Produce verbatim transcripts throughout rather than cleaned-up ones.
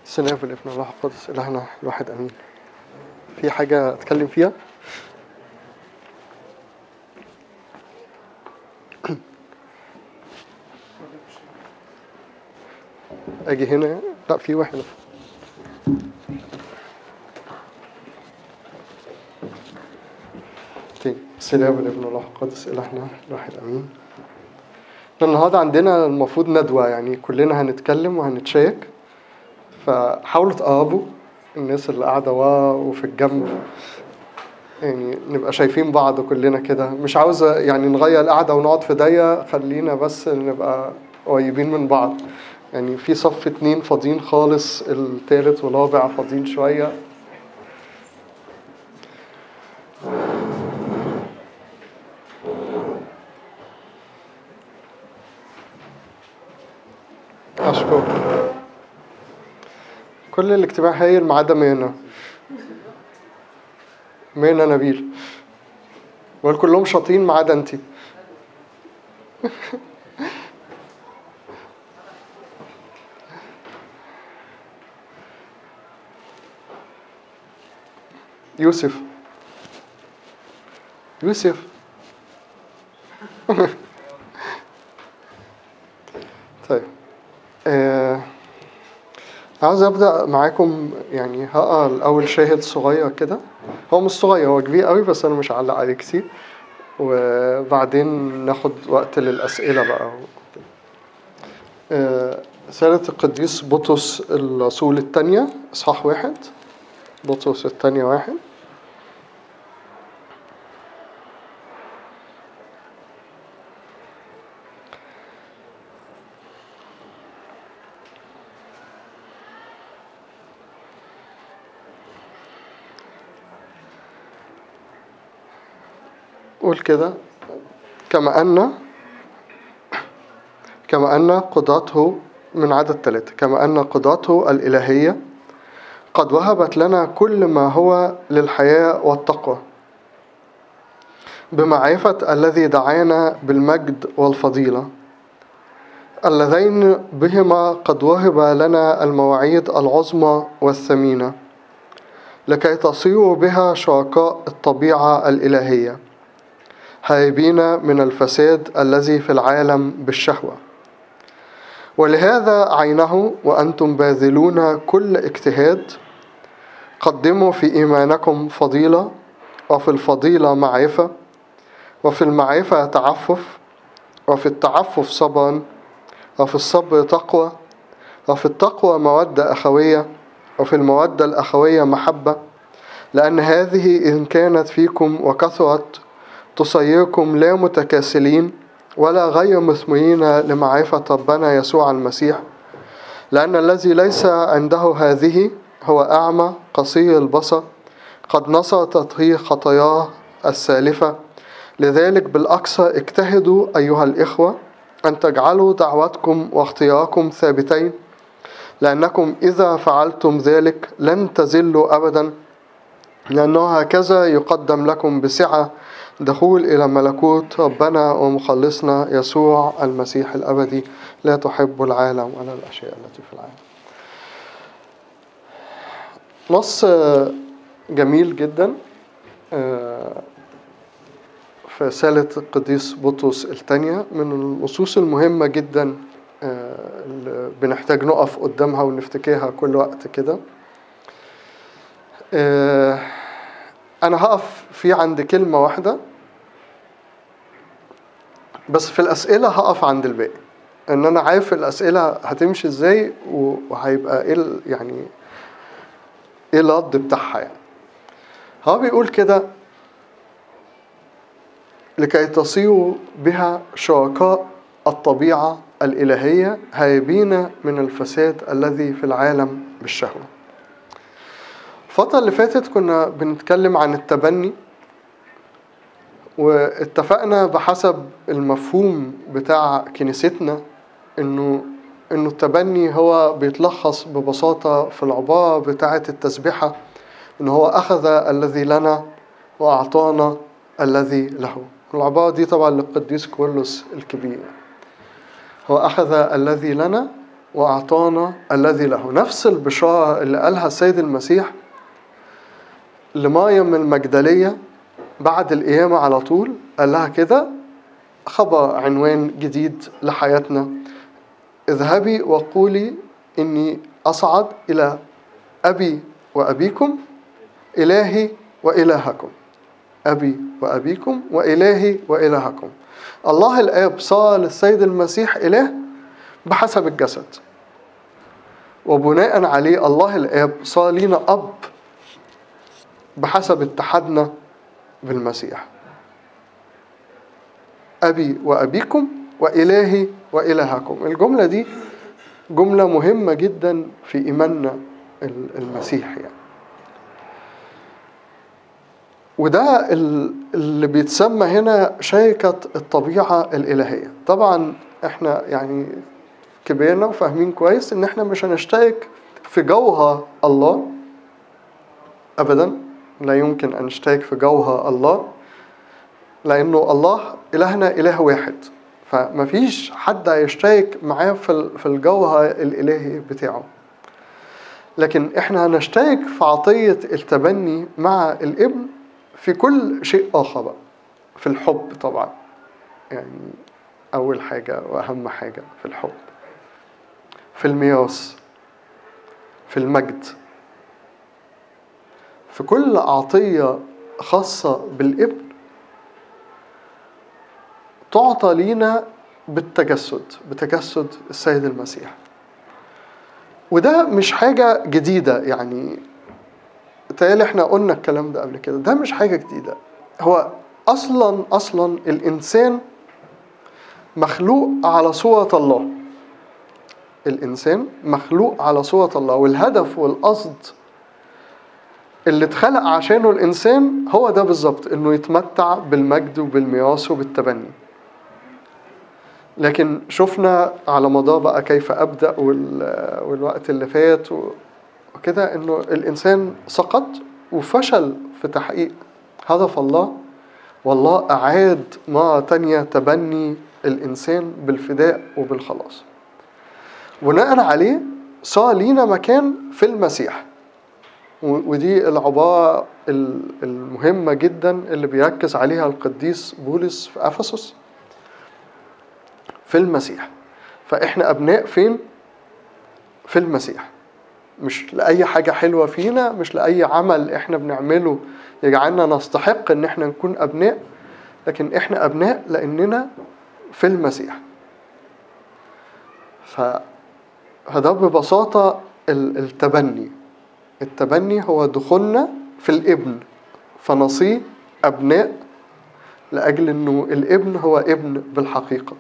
السلام والابن والروح القدس إلهنا الواحد أمين. في حاجة أتكلم فيها؟ أجي هنا؟ لا، في واحد. السلام والابن والروح القدس إلهنا الواحد أمين. النهارده عندنا المفروض ندوة، يعني كلنا هنتكلم وهنتشارك، فحاولوا تقربوا الناس اللي قاعدة ورا وفي الجنب، يعني نبقى شايفين بعض كلنا كده. مش عاوزة يعني نغير القعدة ونقعد في ضيق، خلينا بس نبقى قريبين من بعض. يعني في صف اتنين فاضيين خالص، التالت والرابع فاضيين شوية. أشكر. كل الاجتماع هايل ما عدا مينا مينا نبيل، والكلهم شاطين ما عدا انتي. يوسف يوسف طيب، آه عاوز أبدأ معاكم. يعني هقرأ الأول شاهد صغير كده، هو مش صغير، هو كبير قوي، بس أنا مش هعلق عليه كتير، وبعدين ناخد وقت للأسئلة بقى. آه رسالة القديس بطرس الرسول الثانية إصحاح واحد. بطرس الثانية واحد. قول كده: كما أن كما أن قدرته، من عدد ثلاثة، كما أن قدرته الإلهية قد وهبت لنا كل ما هو للحياة والتقوى بمعرفة الذي دعانا بالمجد والفضيلة، اللذين بهما قد وهب لنا المواعيد العظمى والثمينة، لكي تصيروا بها شركاء الطبيعة الإلهية، هاربين من الفساد الذي في العالم بالشهوة. ولهذا عينه وأنتم باذلون كل اجتهاد، قدموا في إيمانكم فضيلة، وفي الفضيلة معرفة، وفي المعرفة تعفف، وفي التعفف صبرا، وفي الصبر تقوى، وفي التقوى مودة أخوية، وفي المودة الأخوية محبة، لأن هذه إن كانت فيكم وكثرت تصيركم لا متكاسلين ولا غير مثمرين لمعرفة ربنا يسوع المسيح، لأن الذي ليس عنده هذه هو أعمى قصير البصر، قد نصر تطهير خطاياه السالفة. لذلك بالأكثر اجتهدوا أيها الإخوة أن تجعلوا دعوتكم واختياركم ثابتين، لأنكم إذا فعلتم ذلك لن تزلوا أبدا، لأنه هكذا يقدم لكم بسعة دخول إلى ملكوت ربنا ومخلصنا يسوع المسيح الأبدي. لا تحب العالم ولا الأشياء التي في العالم. نص جميل جدا في رسالة القديس بطرس الثانية، من النصوص المهمة جدا اللي بنحتاج نقف قدامها ونفتكرها كل وقت كده. أنا هقف في عند كلمة واحدة بس، في الأسئلة هقف عند الباقي، إن أنا عارف الأسئلة هتمشي إزاي وهيبقى إيه يعني إيه الرد بتاعها. يعني هو بيقول كده: لكي تصيروا بها شركاء الطبيعة الإلهية، هاربين من الفساد الذي في العالم بالشهوة. الفترة اللي فاتت كنا بنتكلم عن التبني، واتفقنا بحسب المفهوم بتاع كنيستنا إنه إنه التبني هو بيتلخص ببساطة في العبارة بتاعة التسبيحة، إنه هو أخذ الذي لنا وأعطانا الذي له. العبارة دي طبعا للقديس كورلس الكبير. هو أخذ الذي لنا وأعطانا الذي له. نفس البشارة اللي قالها السيد المسيح لمريم المجدلية بعد القيامة على طول، قال لها كده خبر عنوان جديد لحياتنا: اذهبي وقولي إني أصعد إلى أبي وأبيكم إلهي وإلهكم. أبي وأبيكم وإلهي وإلهكم. الله الآب صار للسيد المسيح إله بحسب الجسد، وبناء عليه الله الآب صار لنا أب بحسب اتحادنا بالمسيح. أبي وأبيكم وإلهي وإلهكم. الجملة دي جملة مهمة جدا في إيماننا المسيحي يعني. وده اللي بيتسمى هنا شركة الطبيعة الإلهية. طبعا احنا يعني كبيرنا وفاهمين كويس ان احنا مش هنشترك في جوهر الله أبدا، لا يمكن أن نشترك في جوهر الله، لأنه الله إلهنا إله واحد، فمفيش حد هيشترك معاه في الجوهر الإلهي بتاعه. لكن احنا هنشترك في عطية التبني مع الابن في كل شيء آخر بقى. في الحب طبعا، يعني أول حاجة وأهم حاجة في الحب، في الميراث، في المجد، في كل عطية خاصة بالابن تعطى لينا بالتجسد، بتجسد السيد المسيح. وده مش حاجة جديدة، يعني تالي احنا قلنا الكلام ده قبل كده. ده مش حاجة جديدة، هو أصلا أصلا الإنسان مخلوق على صورة الله. الإنسان مخلوق على صورة الله، والهدف والقصد اللي اتخلق عشانه الإنسان هو ده بالظبط، إنه يتمتع بالمجد وبالميراث وبالتبني. لكن شفنا على مدار بقى كيف أبدأ والوقت اللي فات وكده إنه الإنسان سقط وفشل في تحقيق هدف الله، والله أعاد مرة تانية تبني الإنسان بالفداء وبالخلاص. بناء عليه صار لينا مكان في المسيح. ودي العبارة المهمة جدا اللي بيركز عليها القديس بولس في أفسس: في المسيح. فإحنا أبناء فين؟ في المسيح. مش لأي حاجة حلوة فينا، مش لأي عمل إحنا بنعمله يجعلنا نستحق إن إحنا نكون أبناء، لكن إحنا أبناء لأننا في المسيح. فده ببساطة التبني. التبني هو دخولنا في الابن، فنصير أبناء لأجل أنه الابن هو ابن بالحقيقة.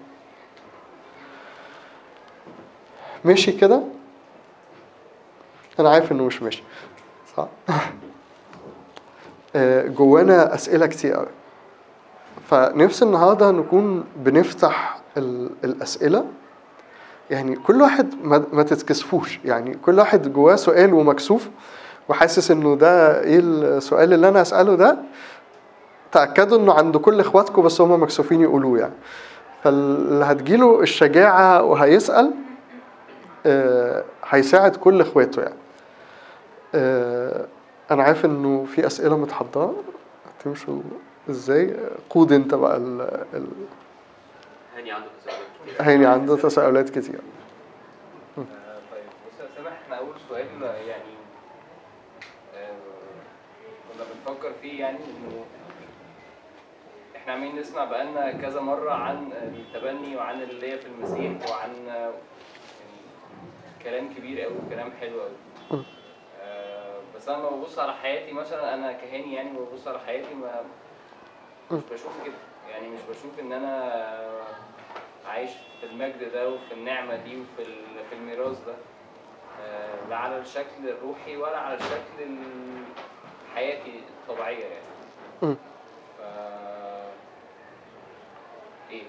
ماشي كده؟ أنا عارف أنه مش ماشي صح؟ جوانا أسئلة كتير قوي، فنفس النهاردة نكون بنفتح الأسئلة. يعني كل واحد ما تتكسفوش، يعني كل واحد جواه سؤال ومكسوف وحاسس انه ده ايه السؤال اللي انا اسأله ده، تأكدوا انه عند كل اخواتكم بس هم مكسوفين يقولوه. يعني فاللي هتجيله الشجاعة وهيسأل آه هيساعد كل اخواته. يعني آه انا عارف انه في اسئلة متحضرة، هتمشوا ازاي؟ قود انت بقى ال ال هاني عنده تساؤلات كتير. هاني عنده تساؤلات كتير. آه طيب بص يا سامح، احنا اول سؤال يعني آه كنا بنفكر فيه، يعني انه احنا عمالين نسمع بقالنا كذا مرة عن التبني وعن اللي هي في المسيح وعن يعني كلام كبير قوي وكلام حلو قوي. آه بس انا لما ببص على حياتي مثلا، انا كهاني يعني ببص على حياتي ما مش بشوف كده. يعني مش بشوف ان انا عايش في المجد ده وفي النعمة دي وفي في الميراث ده، لا على الشكل الروحي ولا على الشكل حياتي الطبيعية يعني. ف... ايه؟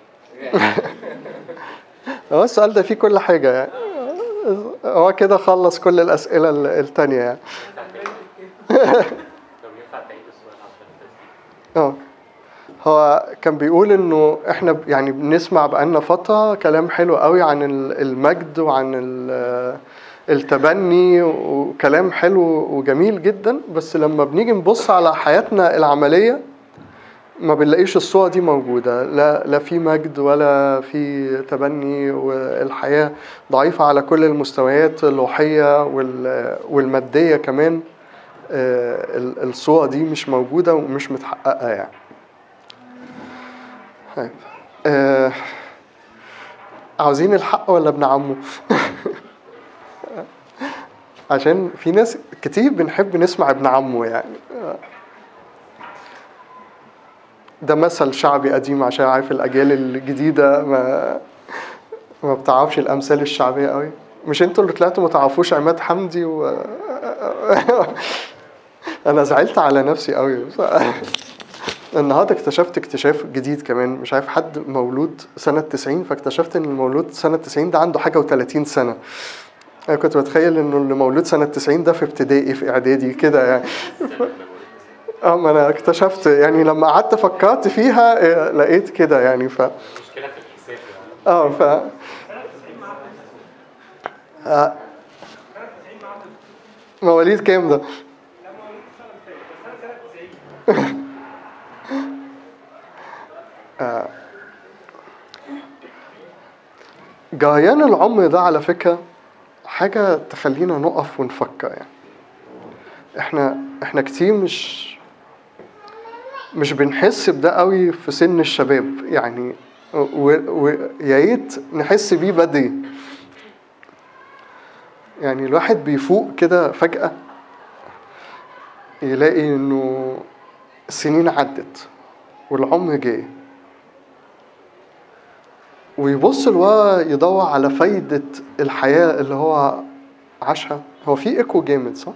هو السؤال ده فيه كل حاجة يعني، هو كده خلص كل الأسئلة التانية يعني. طب ينفع تعيد السؤال عشان هو كان بيقول انه احنا يعني بنسمع بقالنا فترة كلام حلو قوي عن المجد وعن التبني وكلام حلو وجميل جدا، بس لما بنيجي نبص على حياتنا العملية ما بنلاقيش الصورة دي موجودة. لا لا في مجد ولا في تبني، والحياة ضعيفة على كل المستويات الروحية والمادية كمان. الصورة دي مش موجودة ومش متحققة يعني. آه عاوزين الحق ولا ابن عمه؟ عشان في ناس كتير بنحب نسمع ابن عمه يعني. ده مثل شعبي قديم، عشان عارف الأجيال الجديدة ما ما بتعرفش الأمثال الشعبية قوي. مش انتوا اللي طلعتوا ما تعرفوش عماد حمدي و... أنا زعلت على نفسي قوي. النهارده اكتشفت اكتشاف جديد كمان، مش عارف حد مولود سنة تسعين، فاكتشفت ان المولود سنة تسعين ده عنده حاجة وثلاثين سنة. انا كنت بتخيل انه اللي مولود سنة تسعين ده في ابتدائي في اعدادي كده يعني. اه ما انا اكتشفت يعني لما قعدت فكرت فيها لقيت كده يعني. ف مشكلة في الحساب يعني. اه ف آه. مواليد كام ده؟ آه. جريان العمر ده على فكرة حاجة تخلينا نقف ونفكر يعني. احنا احنا كتير مش مش بنحس بده قوي في سن الشباب يعني، ويا ريت نحس بيه بدري يعني. الواحد بيفوق كده فجأة يلاقي انه السنين عدت والعمر جاي، ويبص لورا يدور على فايدة الحياة اللي هو عاشها. هو في ايكو جامد صح؟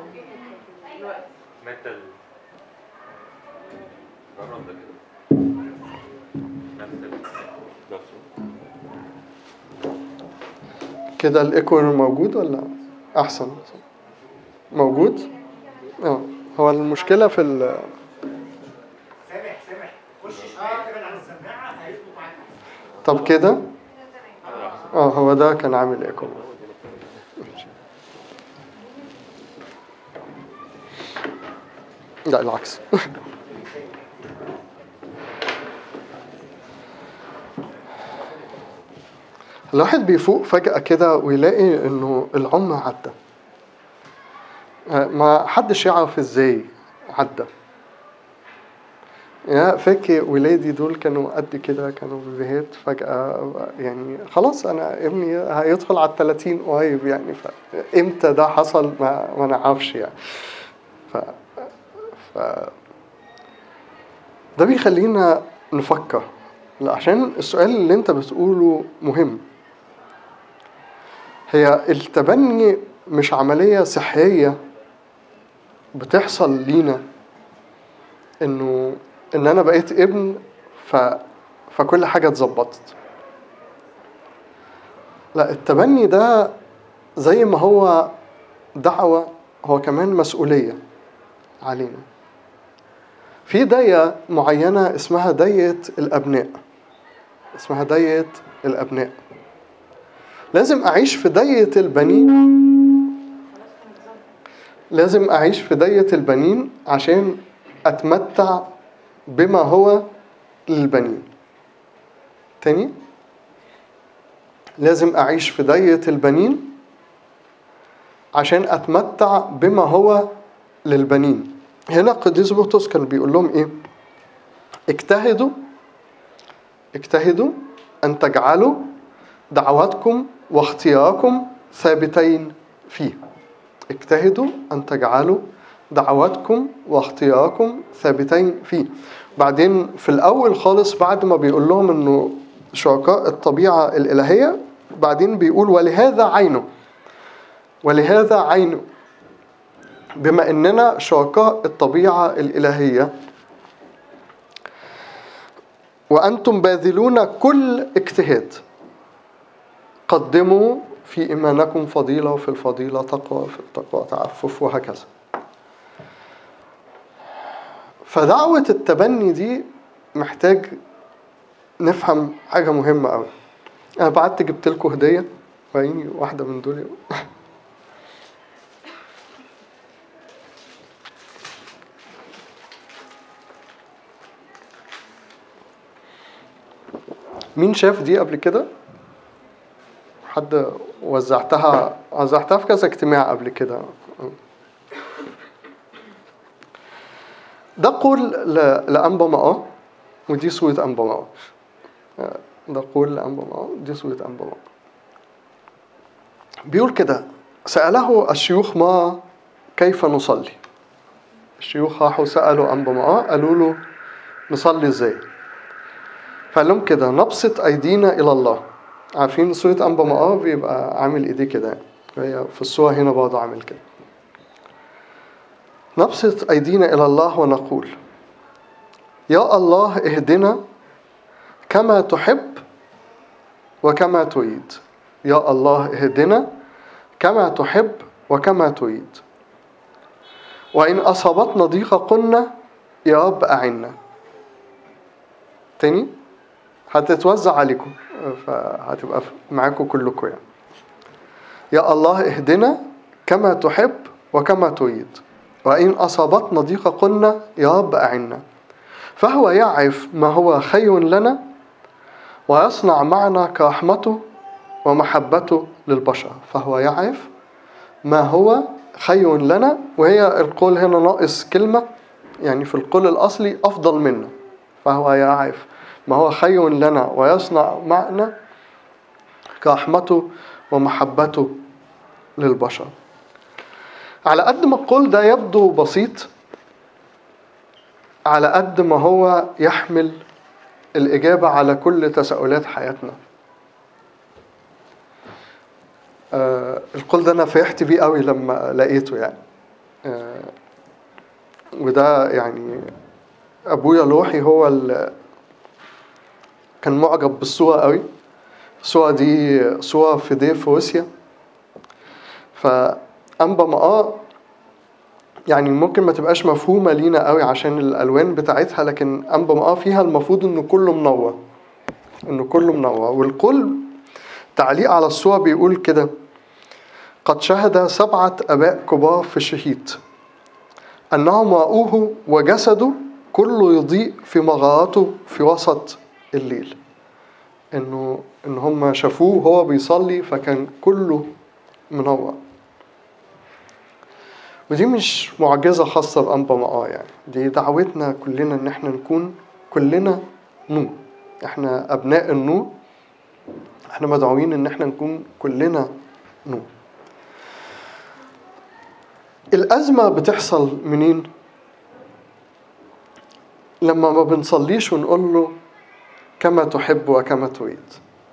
كده الايكو موجود ولا احسن؟ موجود؟ اه هو المشكلة في ال سامح سامح خش شويه كده على السماعه هيظبط معاك. طب كده اه هو ده كان عامل ايكو. لا العكس. الواحد بيفوق فجأة كده ويلاقي انه العمر عدى، ما حدش يعرف ازاي عدى. يا فاكر ولادي دول كانوا قد كده، كانوا بيبيهات، فجأة يعني خلاص انا ابني هيدخل على الثلاثين قريب يعني. فامتى ده حصل ما, ما نعرفش يعني. ف... ف... ده بيخلينا نفكر، عشان السؤال اللي انت بتقوله مهم. هي التبني مش عملية صحية بتحصل لينا انه ان انا بقيت ابن ف... فكل حاجة اتظبطت. لا، التبني ده زي ما هو دعوة هو كمان مسؤولية علينا. في داية معينة اسمها داية الأبناء، اسمها داية الأبناء. لازم أعيش في داية البنين، لازم أعيش في داية البنين عشان أتمتع بما هو للبنين. تاني، لازم أعيش في داية البنين عشان أتمتع بما هو للبنين. هنا قديس بطرس كان بيقول لهم إيه؟ اجتهدوا اجتهدوا أن تجعلوا دعواتكم واختياركم ثابتين فيه. اجتهدوا أن تجعلوا دعواتكم واختياركم ثابتين فيه. بعدين في الأول خالص بعد ما بيقول لهم أنه شركاء الطبيعة الإلهية، بعدين بيقول ولهذا عينه، ولهذا عينه، بما أننا شركاء الطبيعة الإلهية وأنتم باذلون كل اجتهاد، قدموا في إيمانكم فضيلة، وفي الفضيلة تقوى، وفي التقوى تعفف، وهكذا. فدعوة التبني دي محتاج نفهم حاجة مهمة أوي. أنا بعت جبت لكم هدية، وعيني واحدة من دول. مين شاف دي قبل كده؟ حد وزعتها وزعتها في كذا اجتماع قبل كده. ده قول لأنبا مقاه، ودي صورة أنبا مقاه. ده قول لأنبا مقاه، دي صورة أنبا مقاه. بيقول كده: سأله الشيوخ ما كيف نصلي. الشيوخ راحوا سألوا أنبا مقاه، قالوا له نصلي ازاي؟ فقال لهم كده: نبسط أيدينا إلى الله. عارفين صورة أنبا مقاه بيبقى عامل إيديه كده، هي في الصورة هنا برضه عامل كده. نبسط أيدينا إلى الله ونقول: يا الله اهدنا كما تحب وكما تريد. يا الله اهدنا كما تحب وكما تريد. وإن أصابتنا ضيقة قلنا يا رب أعنا. تاني هتتوزع عليكم، فهتبقى معاكم كلكم يعني. يا الله اهدنا كما تحب وكما تريد. وإن أصابتنا ضيقة قلنا يا رب أعنا. فهو يعرف ما هو خير لنا ويصنع معنا كرحمته ومحبته للبشر. فهو يعرف ما هو خير لنا، وهي القول هنا ناقص كلمة، يعني في القول الأصلي أفضل منا. فهو يعرف ما هو خير لنا ويصنع معنا كرحمته ومحبته للبشر. على قد ما القول ده يبدو بسيط، على قد ما هو يحمل الإجابة على كل تساؤلات حياتنا. آه القول ده أنا فرحت بيه قوي لما لقيته يعني. آه وده يعني أبويا الروحي هو اللي كان معجب بالصورة قوي. الصورة دي صورة في دير في روسيا. فأنبا مقاه يعني ممكن ما تبقاش مفهومة لينا قوي عشان الألوان بتاعتها، لكن أنبا مقاه فيها المفروض إنه كله منور، إنه كله منور. والكل تعليق على الصورة بيقول كده: قد شهد سبعة أباء كبار في الشهيد أنهم رأوه وجسده كله يضيء في مغاراته في وسط الليل. إنه إن هم شافوه هو بيصلي فكان كله منور. ودي مش معجزة خاصة بأنبا مقاه يعني، دي دعوتنا كلنا إن احنا نكون كلنا نور. احنا أبناء النور، احنا مدعوين إن احنا نكون كلنا نور. الأزمة بتحصل منين؟ لما ما بنصليش ونقول له كما تحب وكما تريد،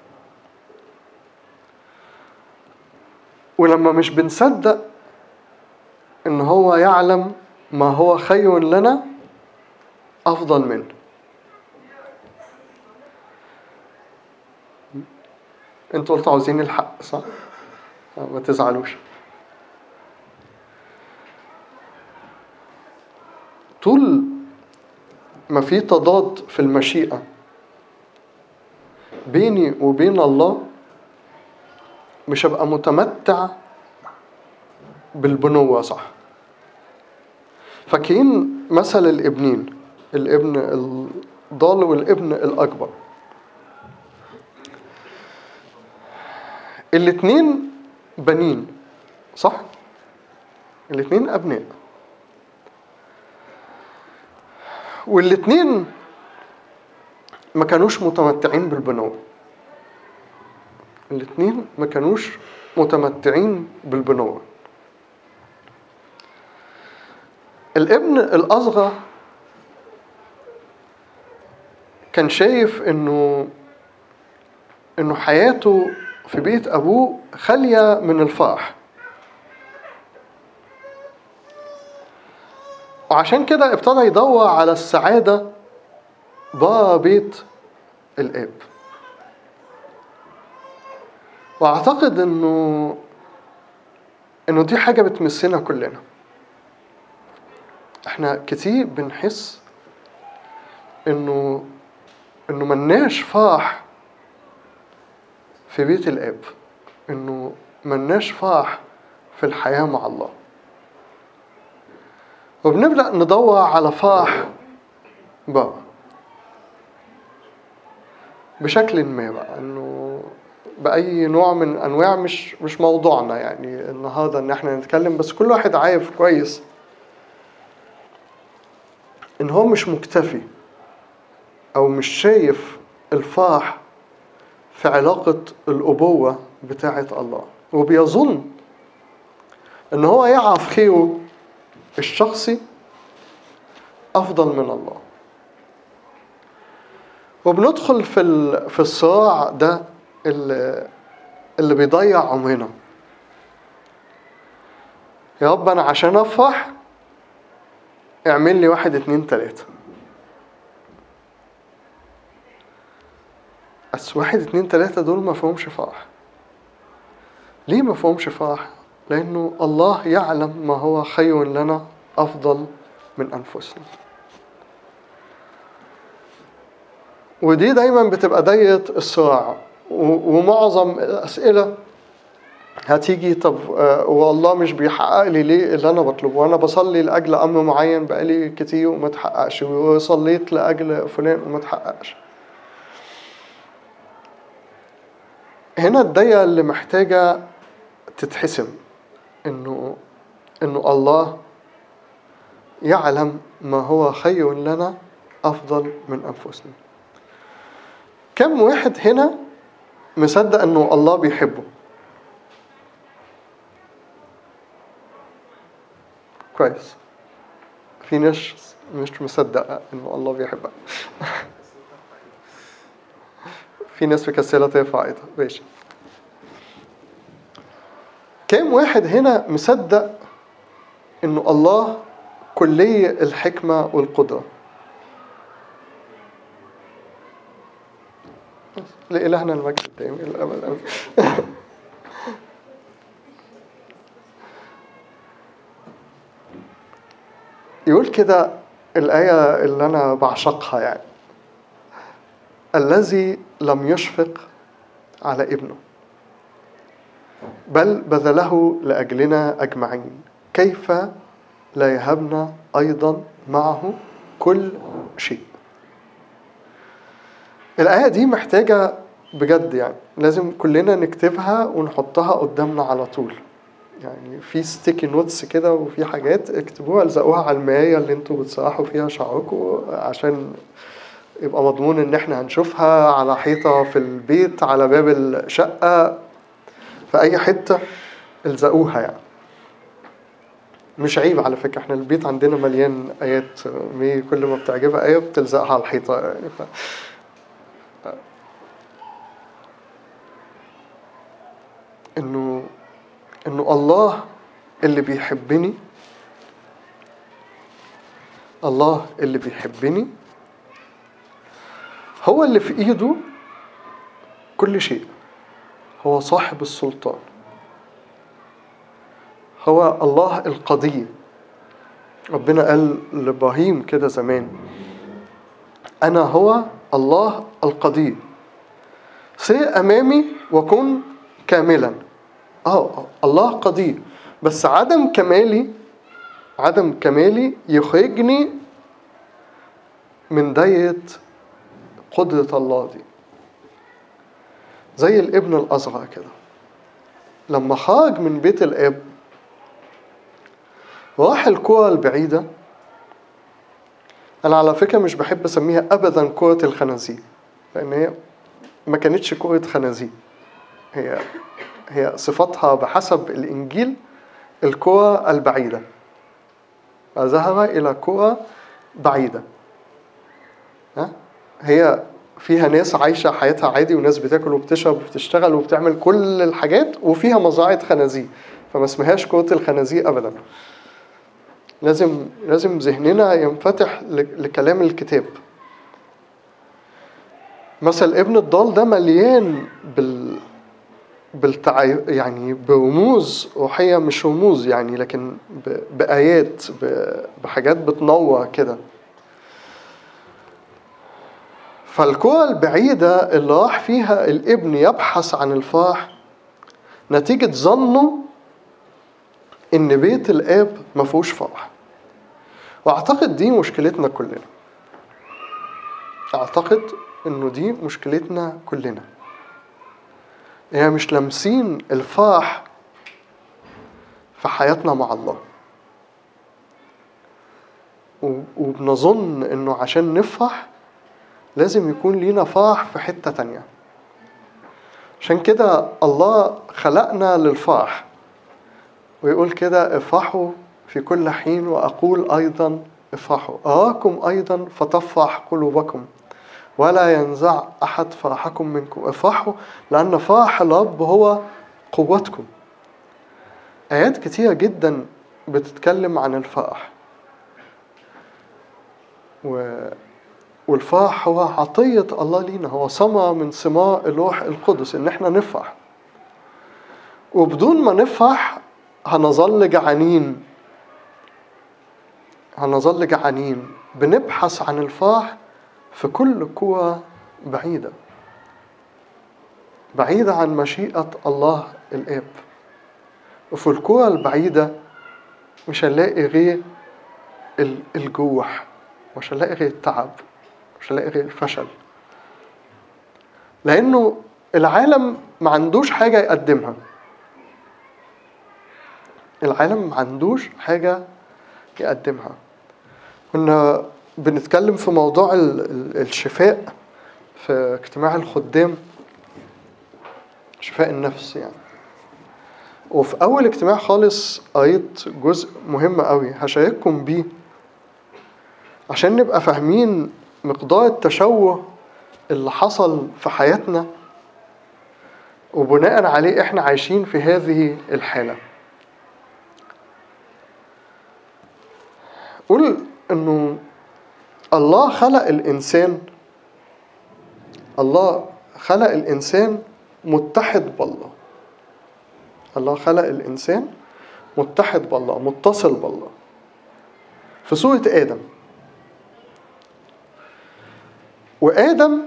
ولما مش بنصدق إن هو يعلم ما هو خير لنا أفضل منه. انتوا قلتوا عاوزين الحق صح؟ ما تزعلوش. طول ما في تضاد في المشيئة بيني وبين الله مش هبقى متمتع بالبنوة صح. فاكرين مثل الابنين، الابن الضال والابن الأكبر. الاتنين بنين صح؟ الاتنين أبناء، والاتنين ما كانوش متمتعين بالبنوة. الاتنين ما كانوش متمتعين بالبنوة. الابن الأصغر كان شايف إنه إنه حياته في بيت أبوه خالية من الفرح، وعشان كده ابتدى يدور على السعادة برا بيت الآب. وأعتقد إنه إنه دي حاجة بتمسنا كلنا. إحنا كتير بنحس إنه إنه ملناش فرح في بيت الآب، إنه ملناش فرح في الحياة مع الله، وبنبدأ ندور على فرح بقى بشكل ما بقى، إنه بأي نوع من أنواع، مش مش موضوعنا يعني النهاردة إن إحنا نتكلم، بس كل واحد عارف كويس إن هو مش مكتفي أو مش شايف الفرح في علاقة الأبوة بتاعة الله، وبيظن إن هو يعرف خيره الشخصي أفضل من الله، وبندخل في في الصراع ده اللي, اللي بيضيع عمرنا. يا رب أنا عشان أفرح اعمل لي واحد اتنين تلاتة، بس واحد اتنين تلاتة دول ما فيهمش فرح. ليه ما فيهمش فرح؟ لأنه الله يعلم ما هو خير لنا أفضل من أنفسنا. ودي دايما بتبقى دايرة الصراع، ومعظم الأسئلة هتيجي طب والله مش بيحقق لي ليه اللي أنا بطلبه، وأنا بصلي لأجل أمر معين بقالي كتير وما تحققش، وصليت لأجل فلان وما تحققش. هنا الدايرة اللي محتاجة تتحسم، إنه إنه الله يعلم ما هو خير لنا أفضل من أنفسنا. كم واحد هنا مصدق إنه الله بيحبه؟ كويس. في ناس مش مصدقة إنه الله بيحبها. في ناس مكسلة ترفع ايدها. ماشي. كم واحد هنا مصدق إنه الله كلي الحكمة والقدرة؟ لإلهنا المجد الدائم إلى الأبد آمين. يقول كده الآية اللي أنا بعشقها يعني: الذي لم يشفق على ابنه بل بذله لأجلنا أجمعين، كيف لا يهبنا أيضا معه كل شيء. الآية دي محتاجة بجد يعني لازم كلنا نكتبها ونحطها قدامنا على طول. يعني في ستيكي نوتس كده وفي حاجات اكتبوها الزقوها على المراية اللي انتوا بتصراحوا فيها شعركم، عشان يبقى مضمون ان احنا هنشوفها على حيطة في البيت، على باب الشقة، في اي حتة الزقوها. يعني مش عيب على فكرة، احنا البيت عندنا مليان ايات، مي كل ما بتعجبها ايه بتلزقها على الحيطة يعني. ف... انه انه الله اللي بيحبني، الله اللي بيحبني هو اللي في ايده كل شيء، هو صاحب السلطان، هو الله القدير. ربنا قال لإبراهيم كده زمان: أنا هو الله القدير، سير أمامي وكن كاملا. آه الله قدير، بس عدم كمالي عدم كمالي يخرجني من دايرة قدرة الله دي. زي الابن الأصغر كده لما خرج من بيت الآب راح الكرة البعيدة. أنا على فكرة مش بحب أسميها أبدا كرة الخنازير، لأن هي ما كانتش كرة خنازير، هي هي صفتها بحسب الإنجيل الكرة البعيدة. ذهب إلى كرة بعيدة. هي فيها ناس عايشة حياتها عادي، وناس بتاكل وبتشرب وبتشتغل وبتعمل كل الحاجات، وفيها مزرعة خنازير، فما اسمهاش كرة الخنازير أبدا. لازم لازم ذهننا ينفتح لكلام الكتاب. مثل ابن الضال ده مليان بال بالتع... يعني برموز روحية، مش رموز يعني لكن ب... بآيات ب... بحاجات بتنور كده. فالقوى البعيدة اللي راح فيها الابن يبحث عن الفرح نتيجة ظنه إن بيت الآب ما فيهوش فرح. وأعتقد دي مشكلتنا كلنا. أعتقد إنه دي مشكلتنا كلنا. هي مش لامسين الفرح في حياتنا مع الله، وبنظن إنه عشان نفرح لازم يكون لينا فرح في حتة تانية. عشان كده الله خلقنا للفرح، ويقول كده افرحوا في كل حين وأقول أيضا افرحوا، أراكم أيضا فتفرح قلوبكم ولا ينزع أحد فرحكم منكم. افرحوا لأن فرح الرب هو قوتكم. آيات كتيرة جدا بتتكلم عن الفرح، و... والفرح هو عطية الله لينا، هو ثمرة من ثمار الروح القدس إن احنا نفرح. وبدون ما نفرح هنظل جعانين، هنظل جعانين بنبحث عن الفرح في كل قوة بعيدة بعيدة عن مشيئة الله الآب. وفي القوة البعيدة مش هنلاقي غير الجوع، مش هنلاقي غير التعب، مش هنلاقي غير الفشل، لأنه العالم ما عندوش حاجة يقدمها. العالم ما عندوش حاجة يقدمها. كنا بنتكلم في موضوع الشفاء في اجتماع الخدام، شفاء النفس يعني. وفي أول اجتماع خالص قريت جزء مهم قوي هشارككم بيه عشان نبقى فاهمين مقدار التشوه اللي حصل في حياتنا، وبناء عليه احنا عايشين في هذه الحالة. قول انه الله خلق الانسان الله خلق الانسان متحد بالله. الله خلق الانسان متحد بالله، متصل بالله في صورة آدم. وآدم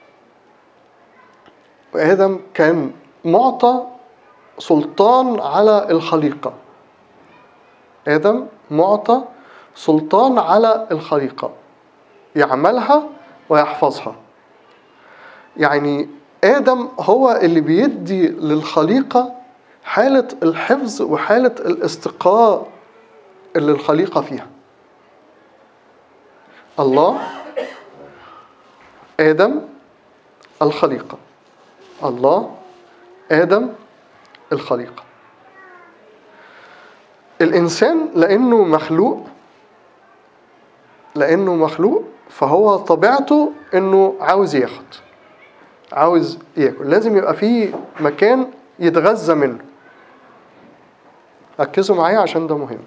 وآدم كان معطى سلطان على الخليقة. آدم معطى سلطان على الخليقة، يعملها ويحفظها. يعني آدم هو اللي بيدي للخليقة حالة الحفظ وحالة الاستقرار اللي الخليقة فيها. الله، آدم، الخليقة. الله، آدم، الخليقة. الإنسان لأنه مخلوق لأنه مخلوق فهو طبيعته إنه عاوز ياخد، عاوز ياكل، لازم يبقى فيه مكان يتغذى منه. ركزوا معايا عشان ده مهم.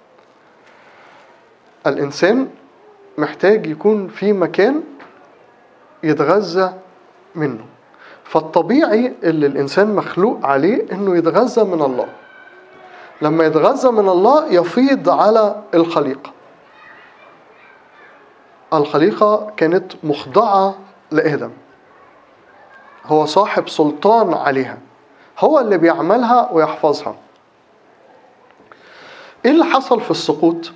الإنسان محتاج يكون في مكان يتغذى منه. فالطبيعي اللي الإنسان مخلوق عليه إنه يتغذى من الله. لما يتغذى من الله يفيض على الخليقة. الخليقة كانت مخضعة لآدم، هو صاحب سلطان عليها، هو اللي بيعملها ويحفظها. إيه اللي حصل في السقوط؟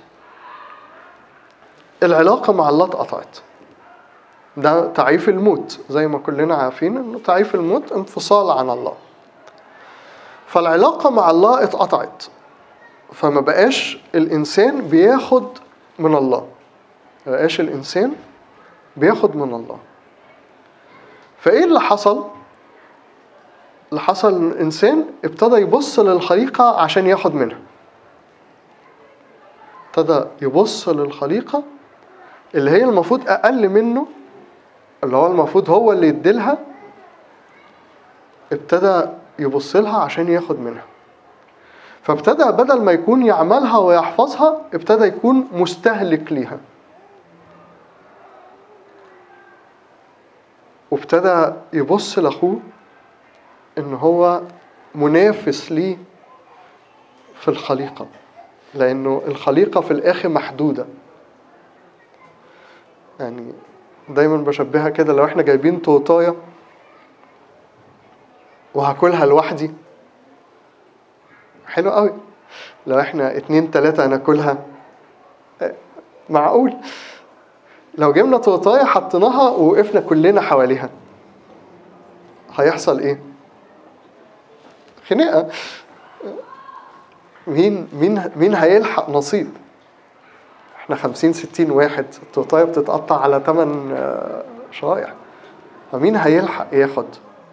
العلاقة مع الله اتقطعت. ده تعريف الموت، زي ما كلنا عارفين إنه تعريف الموت انفصال عن الله. فالعلاقة مع الله اتقطعت، فما بقاش الإنسان بياخد من الله، ما بقاش الإنسان بياخد من الله. فإيه اللي حصل؟ اللي حصل إن الإنسان ابتدى يبص للخليقة عشان ياخد منها. ابتدى يبص للخليقة اللي هي المفروض أقل منه، اللي هو المفروض هو اللي يديلها، ابتدى يبص لها عشان ياخد منها. فابتدى بدل ما يكون يعملها ويحفظها، ابتدى يكون مستهلك ليها، وابتدى يبص لأخوه إن هو منافس ليه في الخليقة، لأنه الخليقة في الآخر محدودة. يعني دايما بشبهها كده، لو احنا جايبين توطاية وهاكلها لوحدي حلو قوي، لو احنا اتنين تلاتة هناكلها معقول. لو جبنا توطاية حطيناها ووقفنا كلنا حواليها هيحصل ايه؟ خناقة. مين مين مين هيلحق نصيب؟ احنا خمسين ستين واحد، التوطاية بتتقطع على تمن شرايح، فمين هيلحق ياخد؟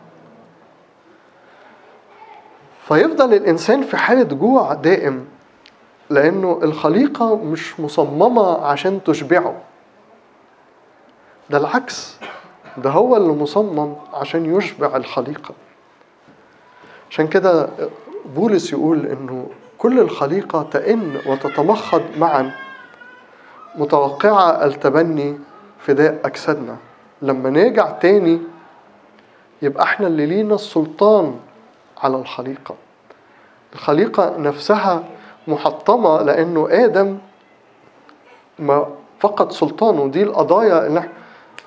فيفضل الإنسان في حالة جوع دائم، لأنه الخليقة مش مصممة عشان تشبعه، ده العكس، ده هو اللي مصمم عشان يشبع الخليقة. عشان كده بولس يقول إنه كل الخليقة تئن وتتمخض معا متوقعة التبني فداء أجسادنا. لما نرجع تاني يبقى احنا اللي لينا السلطان على الخليقة. الخليقة نفسها محطمة لأنه آدم ما فقد سلطانه. دي القضايا اللي احنا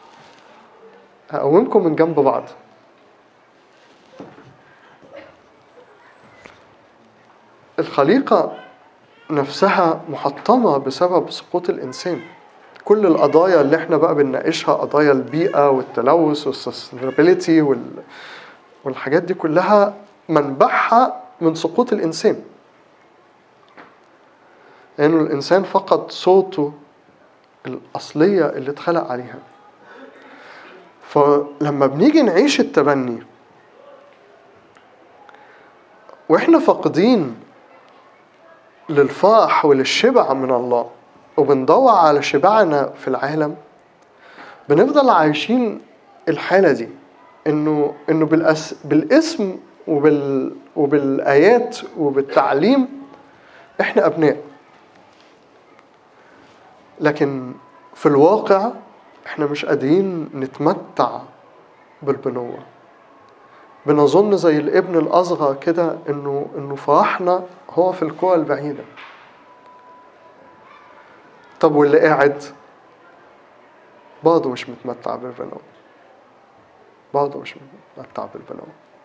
هقومكم من جنب بعض. الخليقة نفسها محطمة بسبب سقوط الإنسان. كل القضايا اللي احنا بقى بنناقشها، قضايا البيئة والتلوث والسستينابيليتي والحاجات دي كلها منبعها من سقوط الإنسان، لأنه يعني الإنسان فقد صوته الأصلية اللي اتخلق عليها. فلما بنيجي نعيش التبني وإحنا فاقدين للفرح وللشبع من الله وبندور على شبعنا في العالم، بنفضل عايشين الحالة دي، إنه إنه بالأس بالاسم وبال وبالآيات وبالتعليم إحنا أبناء، لكن في الواقع إحنا مش قادرين نتمتع بالبنوة. بنظن زي الابن الأصغر كده إنه إنه فرحنا هو في القوى البعيدة. طب واللي قاعد برضه مش متمتع بالبنوة، برضه مش متمتع بالبنوة،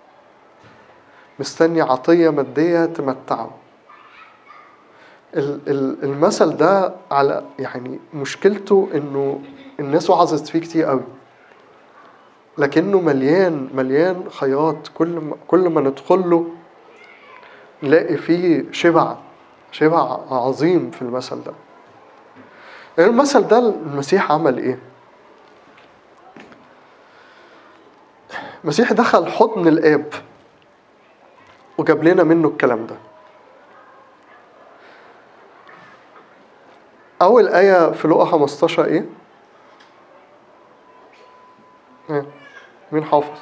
مستني عطية مادية تمتعه. المثل ده على يعني مشكلته إنه الناس وعظت فيه كتير قوي، لكنه مليان مليان خياط. كل ما كل ما ندخل له نلاقي فيه شبع شبع عظيم في المثل ده. المثل ده المسيح عمل ايه؟ المسيح دخل حضن الآب وجاب لنا منه الكلام ده. أول آية في لوقا خمستاشر إيه؟ إيه؟ مين حافظ؟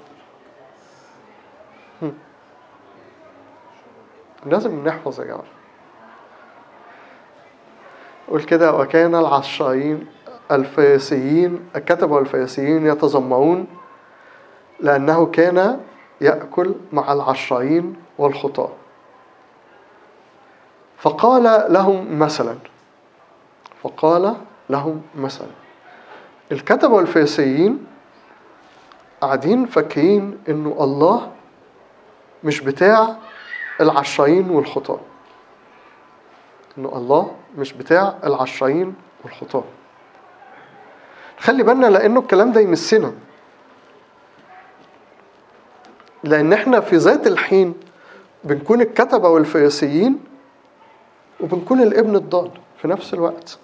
هم. لازم نحفظ يا جماعة. قول كده: وكان العشارين الفريسيين الكتبة والفريسيين يتذمرون لأنه كان يأكل مع العشارين والخطاة، فقال لهم مثلا فقال لهم مثلا الكتبة والفريسيين قاعدين فاكرين إنه الله مش بتاع العشارين والخطاة، إنه الله مش بتاع العشارين والخطاة. خلي بالنا لأنه الكلام ده يمسنا، لأن احنا في ذات الحين بنكون الكتبة والفريسيين وبنكون الابن الضال في نفس الوقت.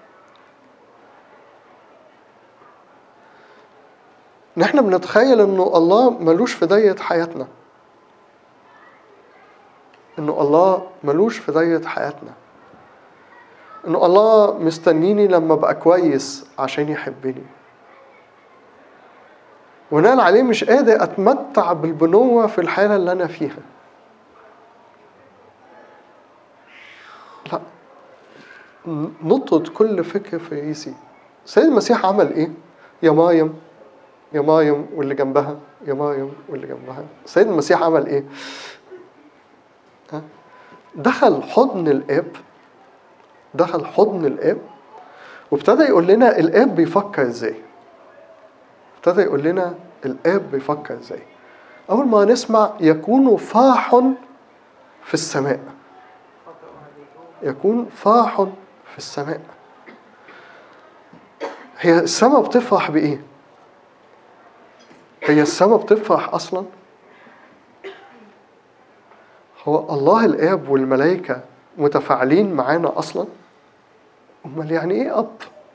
نحن بنتخيل إنه الله ملوش في داية حياتنا، إنه الله ملوش في داية حياتنا، إنه الله مستنيني لما بقى كويس عشان يحبني، ونال عليه مش قادر أتمتع بالبنوة في الحالة اللي أنا فيها. لا، نطرد كل فكر فريسي. سيد المسيح عمل إيه؟ يا مايم يا مايم واللي جنبها، يا مايم واللي جنبها. سيد المسيح عمل إيه؟ دخل حضن الآب، دخل حضن الآب وابتدى يقول لنا الآب بيفكر إزاي. ابتدى يقول لنا الآب بيفكر ازاي. أول ما نسمع يكون فاح في السماء، يكون فاح في السماء. هي السماء بتفرح بإيه؟ هي السماء بتفرح أصلا؟ هو الله الآب والملائكة متفاعلين معانا أصلا؟ أمال يعني إيه أب؟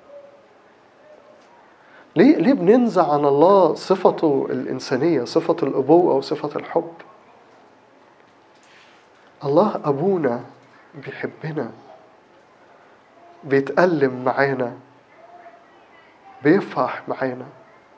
ليه ليه بننزع عن الله صفته الإنسانية، صفة الأبوة وصفة الحب؟ الله أبونا بيحبنا، بيتألم معانا، بيفرح معانا.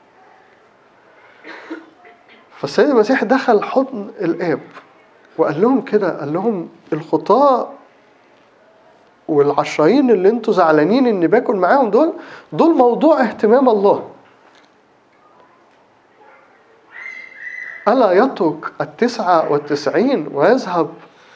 فالسيد المسيح دخل حضن الآب وقال لهم كده، قال لهم الخطاة والعشرين اللي انتوا زعلانين اني باكل معاهم دول دول موضوع اهتمام الله. ألا يترك التسعة والتسعين ويذهب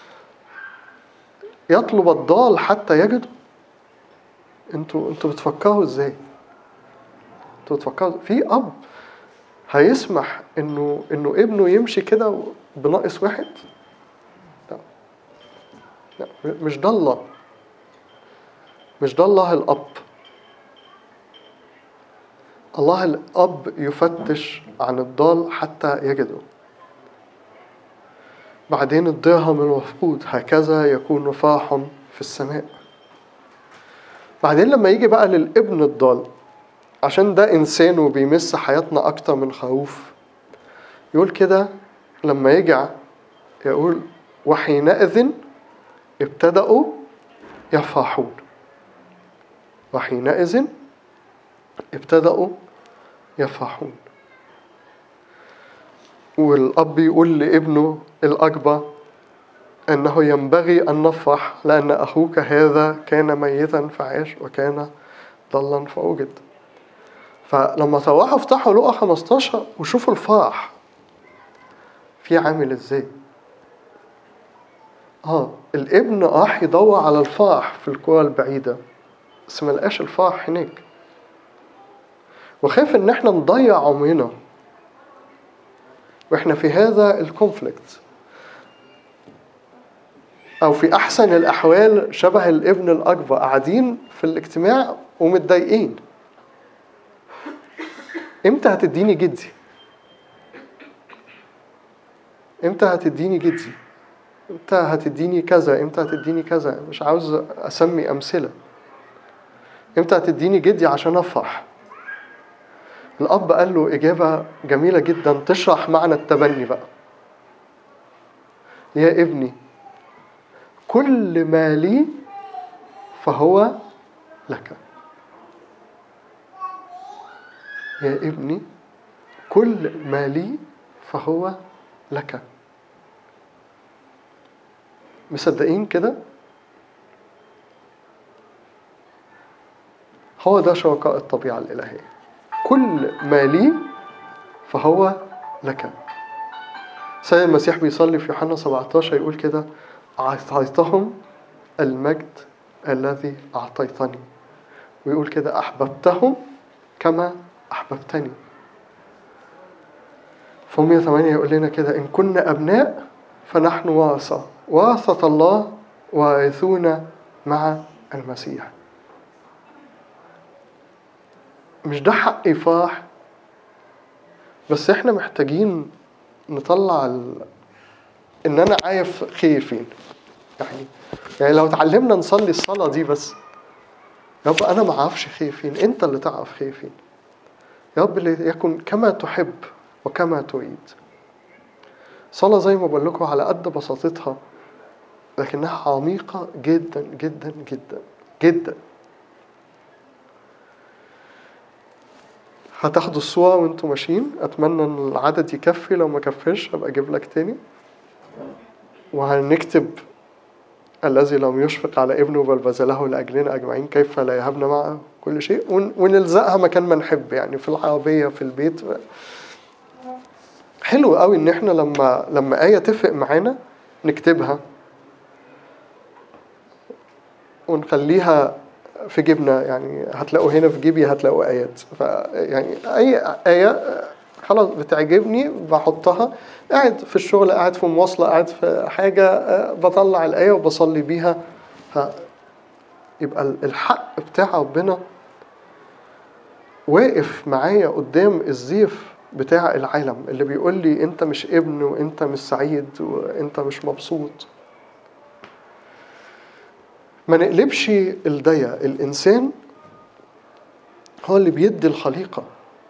يطلب الضال حتى يجده؟ انتوا انتوا بتفكروا ازاي؟ انتوا بتفكروا في أب هيسمح انه انه ابنه يمشي كده بناقص واحد؟ لا. لا، مش ده الله، مش ده الله الأب. الله الأب يفتش عن الضال حتى يجده. بعدين الدرهم المفقود هكذا يكون فاح في السماء. بعدين لما يجي بقى للابن الضال، عشان ده إنسان وبيمس حياتنا أكتر من خروف، يقول كده لما يجع يقول وحينئذ ابتدأوا يفرحون. وحينئذ ابتدأوا يفرحون. والأب يقول لابنه الأكبر أنه ينبغي أن نفرح لأن أخوك هذا كان ميتا فعاش وكان ضلا فوجد. فلما تروحوا افتحوا لقا خمستاشر وشوفوا الفرح في عامل ازاي. اه الابن راح يدور على الفرح في القرى البعيدة بس ما لقاش الفرح هناك، وخاف ان احنا نضيع عمرنا واحنا في هذا الكونفليكت، او في احسن الاحوال شبه الابن الاكبر قاعدين في الاجتماع ومتضايقين. امتى هتديني جدي؟ امتى هتديني جدي؟ امتى هتديني كذا؟ امتى هتديني كذا؟ مش عاوز اسمي امثله. امتى هتديني جدي عشان افرح؟ الاب قال له اجابه جميله جدا تشرح معنى التبني بقى. يا ابني كل ما لي فهو لك. يا ابني كل ما لي فهو لك. مصدقين كده؟ هو ده شركاء الطبيعة الإلهية. كل ما لي فهو لك. سيد المسيح بيصلي في يوحنا سبعتاشر يقول كده أعطيتهم المجد الذي أعطيتني، ويقول كده أحببتهم كما أحببتني. في رومية ثمانية يقول لنا كده إن كنا أبناء فنحن ورثة، ورثة الله وارثون مع المسيح. مش ده حق يفرح؟ بس احنا محتاجين نطلع ال... ان انا عارف خير فين. يعني يعني لو تعلمنا نصلي الصلاة دي بس، يا رب انا ما اعرفش خير فين، انت اللي تعرف خير فين. يا رب ليكن كما تحب وكما تريد. صلاة زي ما بقول لكم على قد بساطتها لكنها عميقة جدا جدا جدا جدا. هتاخدوا الصورة وانتوا ماشيين، اتمنى ان العدد يكفي، لو ما كفيش هبقى اجيب لك تاني. وهنكتب الذي لم يشفق على ابنه بل بذله لاجلنا اجمعين كيف لا يهبنا معه كل شيء، ونلزقها مكان ما نحب، يعني في العربية في البيت. حلو قوي ان احنا لما لما آية تفرق معانا نكتبها ونخليها في جيبنا، يعني هتلاقوا هنا في جيبي هتلاقوا آيات. فيعني أي آية خلاص بتعجبني بحطها، قاعد في الشغل، قاعد في مواصلة، قاعد في حاجة، بطلع الآية وبصلي بيها. يبقى الحق بتاع ربنا واقف معايا قدام الزيف بتاع العالم اللي بيقول لي انت مش ابن، وانت مش سعيد، وانت مش مبسوط. ما نقلبش الدية. الإنسان هو اللي بيدي الخليقة،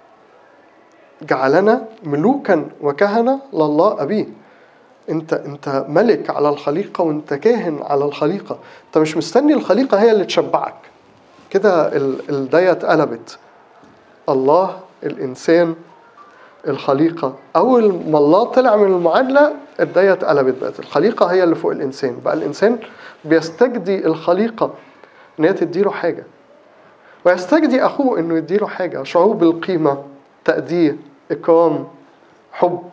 جعلنا ملوكا وكهنة لله أبيه. انت انت ملك على الخليقة، وانت كاهن على الخليقة. انت مش مستني الخليقة هي اللي تشبعك. كده الدية اتقلبت. الله، الإنسان، الخليقة. أول ما الله طلع من المعادلة الدية اتقلبت، بقت الخليقة هي اللي فوق الإنسان. بقى الإنسان بيستجدي الخليقة إن هي تديله حاجة، ويستجدي أخوه إنه يديله حاجة، شعور بالقيمة، تقدير، إكرام، حب،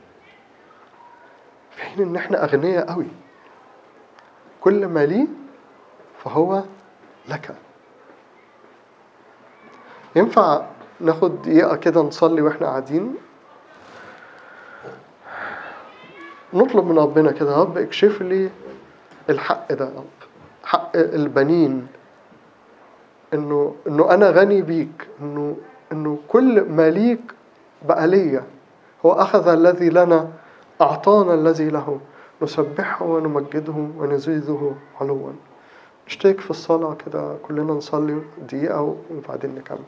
في حين إن إحنا أغنياء قوي. كل ما لي فهو لك. ينفع ناخد دقيقة كده نصلي وإحنا قاعدين، نطلب من ربنا كده: يا رب اكشف لي الحق ده، يا رب حق البنين، إنه إنه أنا غني بيك، إنه إنه كل ما ليك بقى ليا. هو أخذ الذي لنا، أعطانا الذي له، نسبحه ونمجده ونزيده علوا. نشترك في الصلاة كده كلنا، نصلي دقيقة وبعدين نكمل.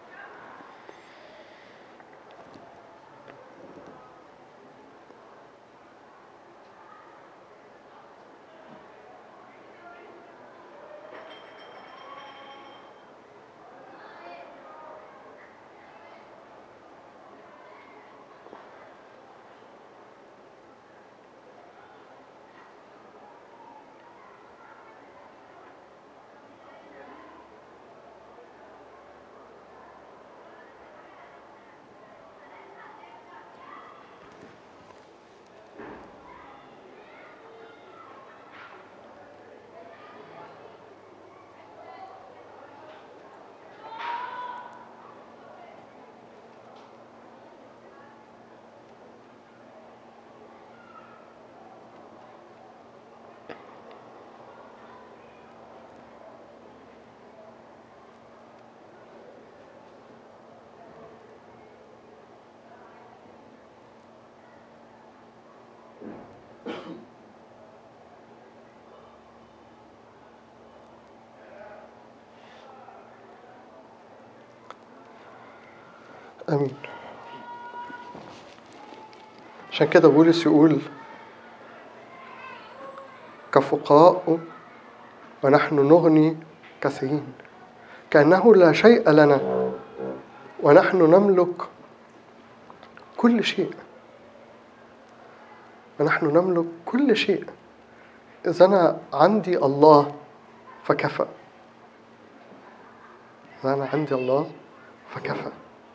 أمين. عشان كده بولس يقول: كفقراء ونحن نغني كثيرين، كأنه لا شيء لنا ونحن نملك كل شيء. ونحن نملك كل شيء. إذا أنا عندي الله فكفى. إذا أنا عندي الله فكفى.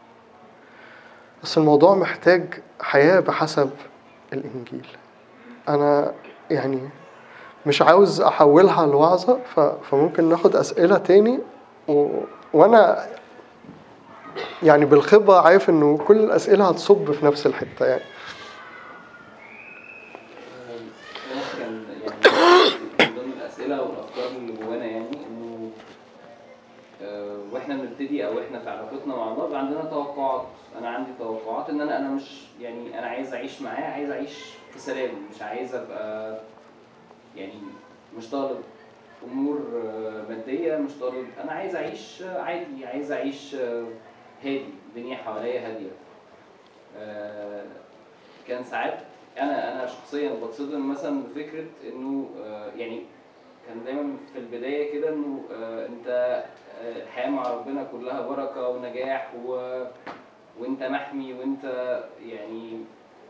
بس الموضوع محتاج حياة بحسب الإنجيل. أنا يعني مش عاوز أحولها لوعظة، فممكن ناخد أسئلة تاني، و... وأنا يعني بالخبرة عارف إنه كل الأسئلة هتصب في نفس الحتة يعني. ممكن يعني من ضمن الأسئلة والأفكار اللي جوانا يعني إنه واحنا بنبتدي او احنا في علاقتنا مع الله بقى عندنا توقعات. انا عندي توقعات ان انا انا مش يعني انا عايز اعيش معاه، عايز اعيش في سلام، مش عايز ابقى يعني مش طالب امور ماديه، مش طالب، انا عايز اعيش عادي، عايز اعيش هادي، الدنيا حواليا هاديه. كان ساعات انا انا شخصيا بتصدم مثلا بفكره انه يعني كان دايما في البدايه كده انه انت الحياه مع ربنا كلها بركه ونجاح و... وانت محمي، وانت يعني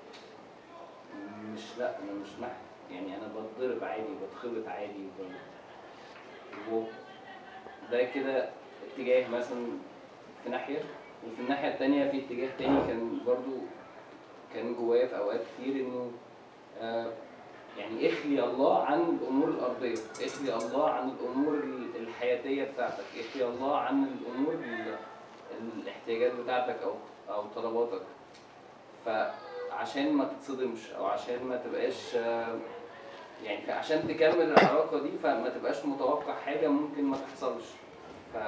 مش، لا انا مش محمي، يعني انا بتضرب عادي، بتخبط عادي، و... ده كده اتجاه مثلا في ناحيه، وفي الناحيه الثانيه في اتجاه تاني كان برضو كان جوايا في اوقات كتير انه آه يعني اخلي الله عن الامور الارضيه، اخلي الله عن الامور الحياتيه بتاعتك، اخلي الله عن الامور الاحتياجات بتاعتك او او طلباتك، فعشان ما تتصدمش او عشان ما تبقاش يعني عشان تكمل العلاقه دي فما تبقاش متوقع حاجه ممكن ما تحصلش. ف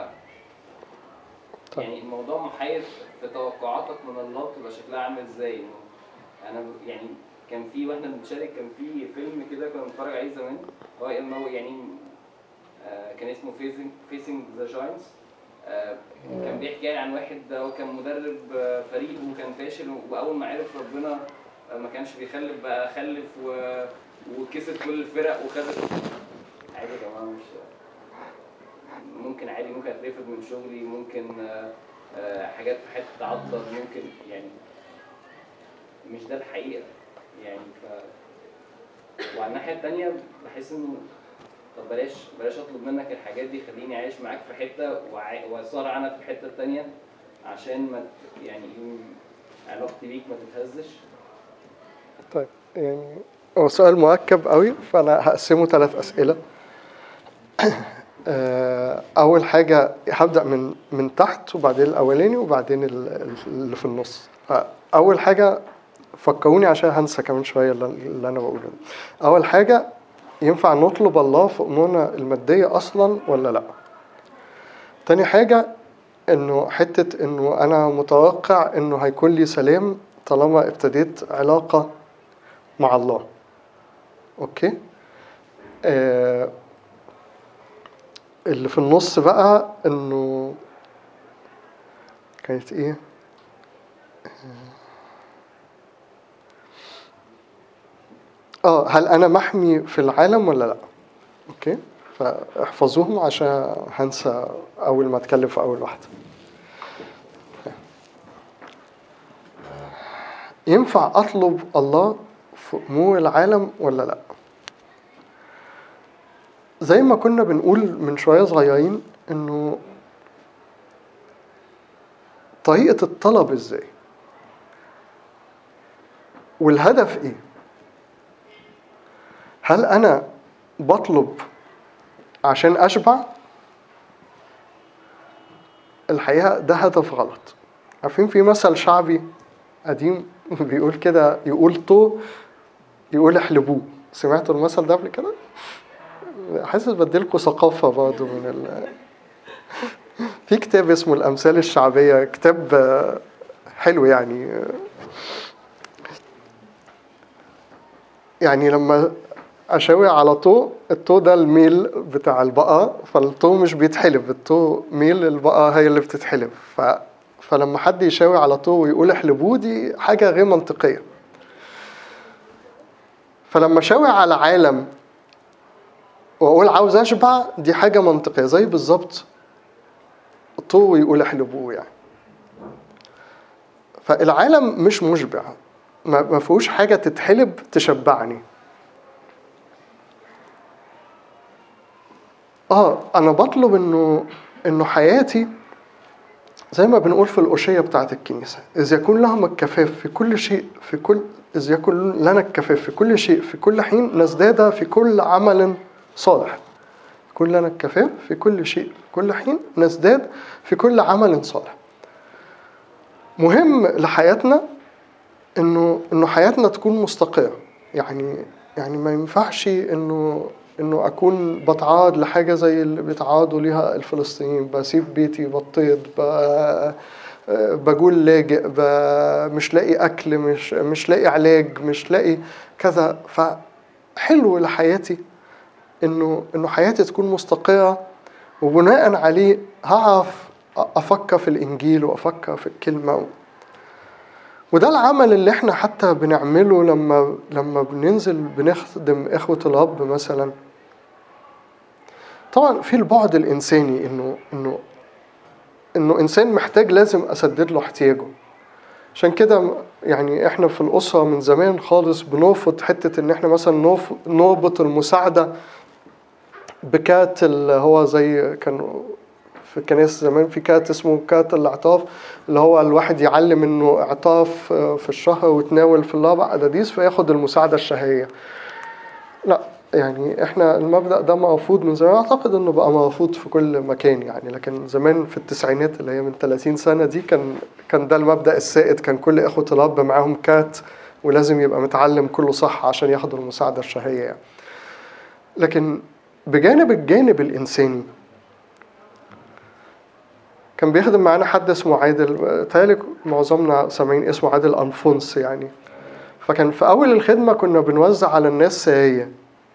يعني الموضوع محير في توقعاتك من الله تبقى شكلها عامل ازاي. انا يعني كان في واحنا بنشارك كان في فيلم كده كنا بنتفرج عليه زمان، هو انه يعني آه كان اسمه فيسنج فيسنج ذا جاينتس. آه كان بيحكي يعني عن واحد هو كان مدرب آه فريق وكان فاشل، واول ما عرف ربنا آه ما كانش بيخلف بقى خلف و... وكسب كل الفرق وخد. عادي يا جماعه، مش ممكن عادي ممكن اترفض من شغلي، ممكن آه آه حاجات في حته تعطل، ممكن يعني مش ده الحقيقه يعني. ف وعلى الناحيه الثانيه بحس انه طب بلاش بلاش اطلب منك الحاجات دي، خليني عايش معاك في حته واصارع انا في الحته الثانيه عشان ما يعني علاقتي بيك ما تتهزش. طيب يعني هو سؤال مركب قوي، فانا هقسمه ثلاث اسئله. اول حاجه هبدا من من تحت وبعدين الاولاني وبعدين اللي في النص. اول حاجه فكروني عشان هنسى كمان شويه اللي انا بقوله. اول حاجه، ينفع نطلب الله في امورنا الماديه اصلا ولا لا؟ تاني حاجه انه حته انه انا متوقع انه هيكون لي سلام طالما ابتديت علاقه مع الله. اوكي. آه اللي في النص بقى انه كانت ايه؟ اه هل انا محمي في العالم ولا لا؟ اوكي، فاحفظوهم عشان هنسى اول ما اتكلم في اول واحده. ينفع اطلب الله في امور العالم ولا لا؟ زي ما كنا بنقول من شويه صغيرين انه طريقه الطلب ازاي والهدف ايه. هل انا بطلب عشان اشبع؟ الحقيقه ده هدف غلط. عارفين في مثل شعبي قديم بيقول كده، يقول طو يقول احلبوه. سمعتوا المثل ده قبل كده؟ حاسس بديلكوا ثقافه برضه من ال... في كتاب اسمه الامثال الشعبيه، كتاب حلو يعني. يعني لما اشاوي على طو، الطو ده الميل بتاع البقره، فالطو مش بيتحلب، الطو ميل البقره هي اللي بتتحلب. ف... فلما حد يشاوي على طو ويقول احلبوه دي حاجه غير منطقيه. فلما شاوي على عالم واقول عاوز اشبع دي حاجه منطقيه، زي بالظبط طو ويقول احلبوه يعني. فالعالم مش مشبع، ما فيهوش حاجه تتحلب تشبعني. اه انا بطلب انه انه حياتي زي ما بنقول في الأوشية بتاعة الكنيسة، إذ يكون لهم الكفاف في كل شيء في كل إذ يكون لنا الكفاف في كل شيء في كل حين نزداد في كل عمل صالح. يكون لنا الكفاف في كل شيء في كل حين نزداد في كل عمل صالح. مهم لحياتنا إنه إنه حياتنا تكون مستقرة. يعني يعني ما ينفعش إنه إنه أكون بتعاد لحاجة زي اللي بيتعادوا ليها الفلسطينيين، بسيب بيتي بطيد، بقول لاجئ، مش لاقي أكل، مش مش لاقي علاج، مش لاقي كذا. فحلو لحياتي إنه إنه حياتي تكون مستقرة، وبناء عليه هعرف أفكر في الإنجيل وأفكر في الكلمة. وده العمل اللي احنا حتى بنعمله لما لما بننزل بنخدم إخوة الرب مثلا. طبعا في البعد الإنساني إنه إنه إنه إنسان محتاج لازم أسدد له احتياجه. عشان كده يعني إحنا في الأسرة من زمان خالص بنرفض حتة إن إحنا مثلا نربط المساعدة بكات اللي هو زي كانوا في الكنائس زمان في كات اسمه كات الاعطاف، اللي هو الواحد يعلم إنه اعطاف في الشهر وتناول في الأربع أداديس فياخد المساعدة الشهرية. لا يعني احنا المبدأ ده مرفوض من زمان، اعتقد انه بقى مرفوض في كل مكان يعني، لكن زمان في التسعينات اللي هي من ثلاثين سنة دي كان كان ده المبدأ السائد. كان كل اخوة الاب معاهم كات ولازم يبقى متعلم كله صح عشان ياخدوا المساعدة الشهية يعني. لكن بجانب الجانب الإنساني كان بيخدم معانا حد اسمه عادل، تهيألي معظمنا سامعين اسمه عادل أنفونس يعني. فكان في أول الخدمة كنا بنوزع على الناس ساية.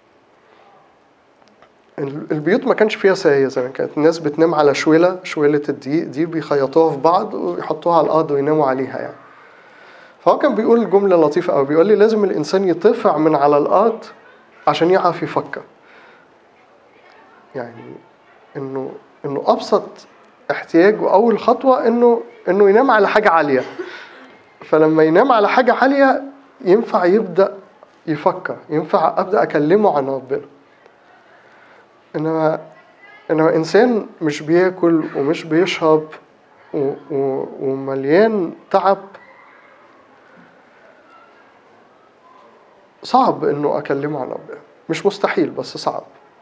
البيوت ما كانش فيها ساية زمان، كانت الناس بتنام على شويلة، شويلة الدقيق دي بيخيطوها في بعض ويحطوها على الأرض ويناموا عليها يعني. فهو كان بيقول جملة لطيفة أوي، بيقول لي لازم الإنسان يطفع من على الأرض عشان يعرف يفكر. يعني إنه إنه أبسط احتياج وأول خطوة إنه إنه ينام على حاجة عالية. فلما ينام على حاجة عالية ينفع يبدأ يفكر، ينفع أبدأ أكلمه عن ربنا. إنما إنما إنسان مش بياكل ومش بيشرب و... و... ومليان تعب، صعب إنه أكلمه عن ربنا. مش مستحيل بس صعب،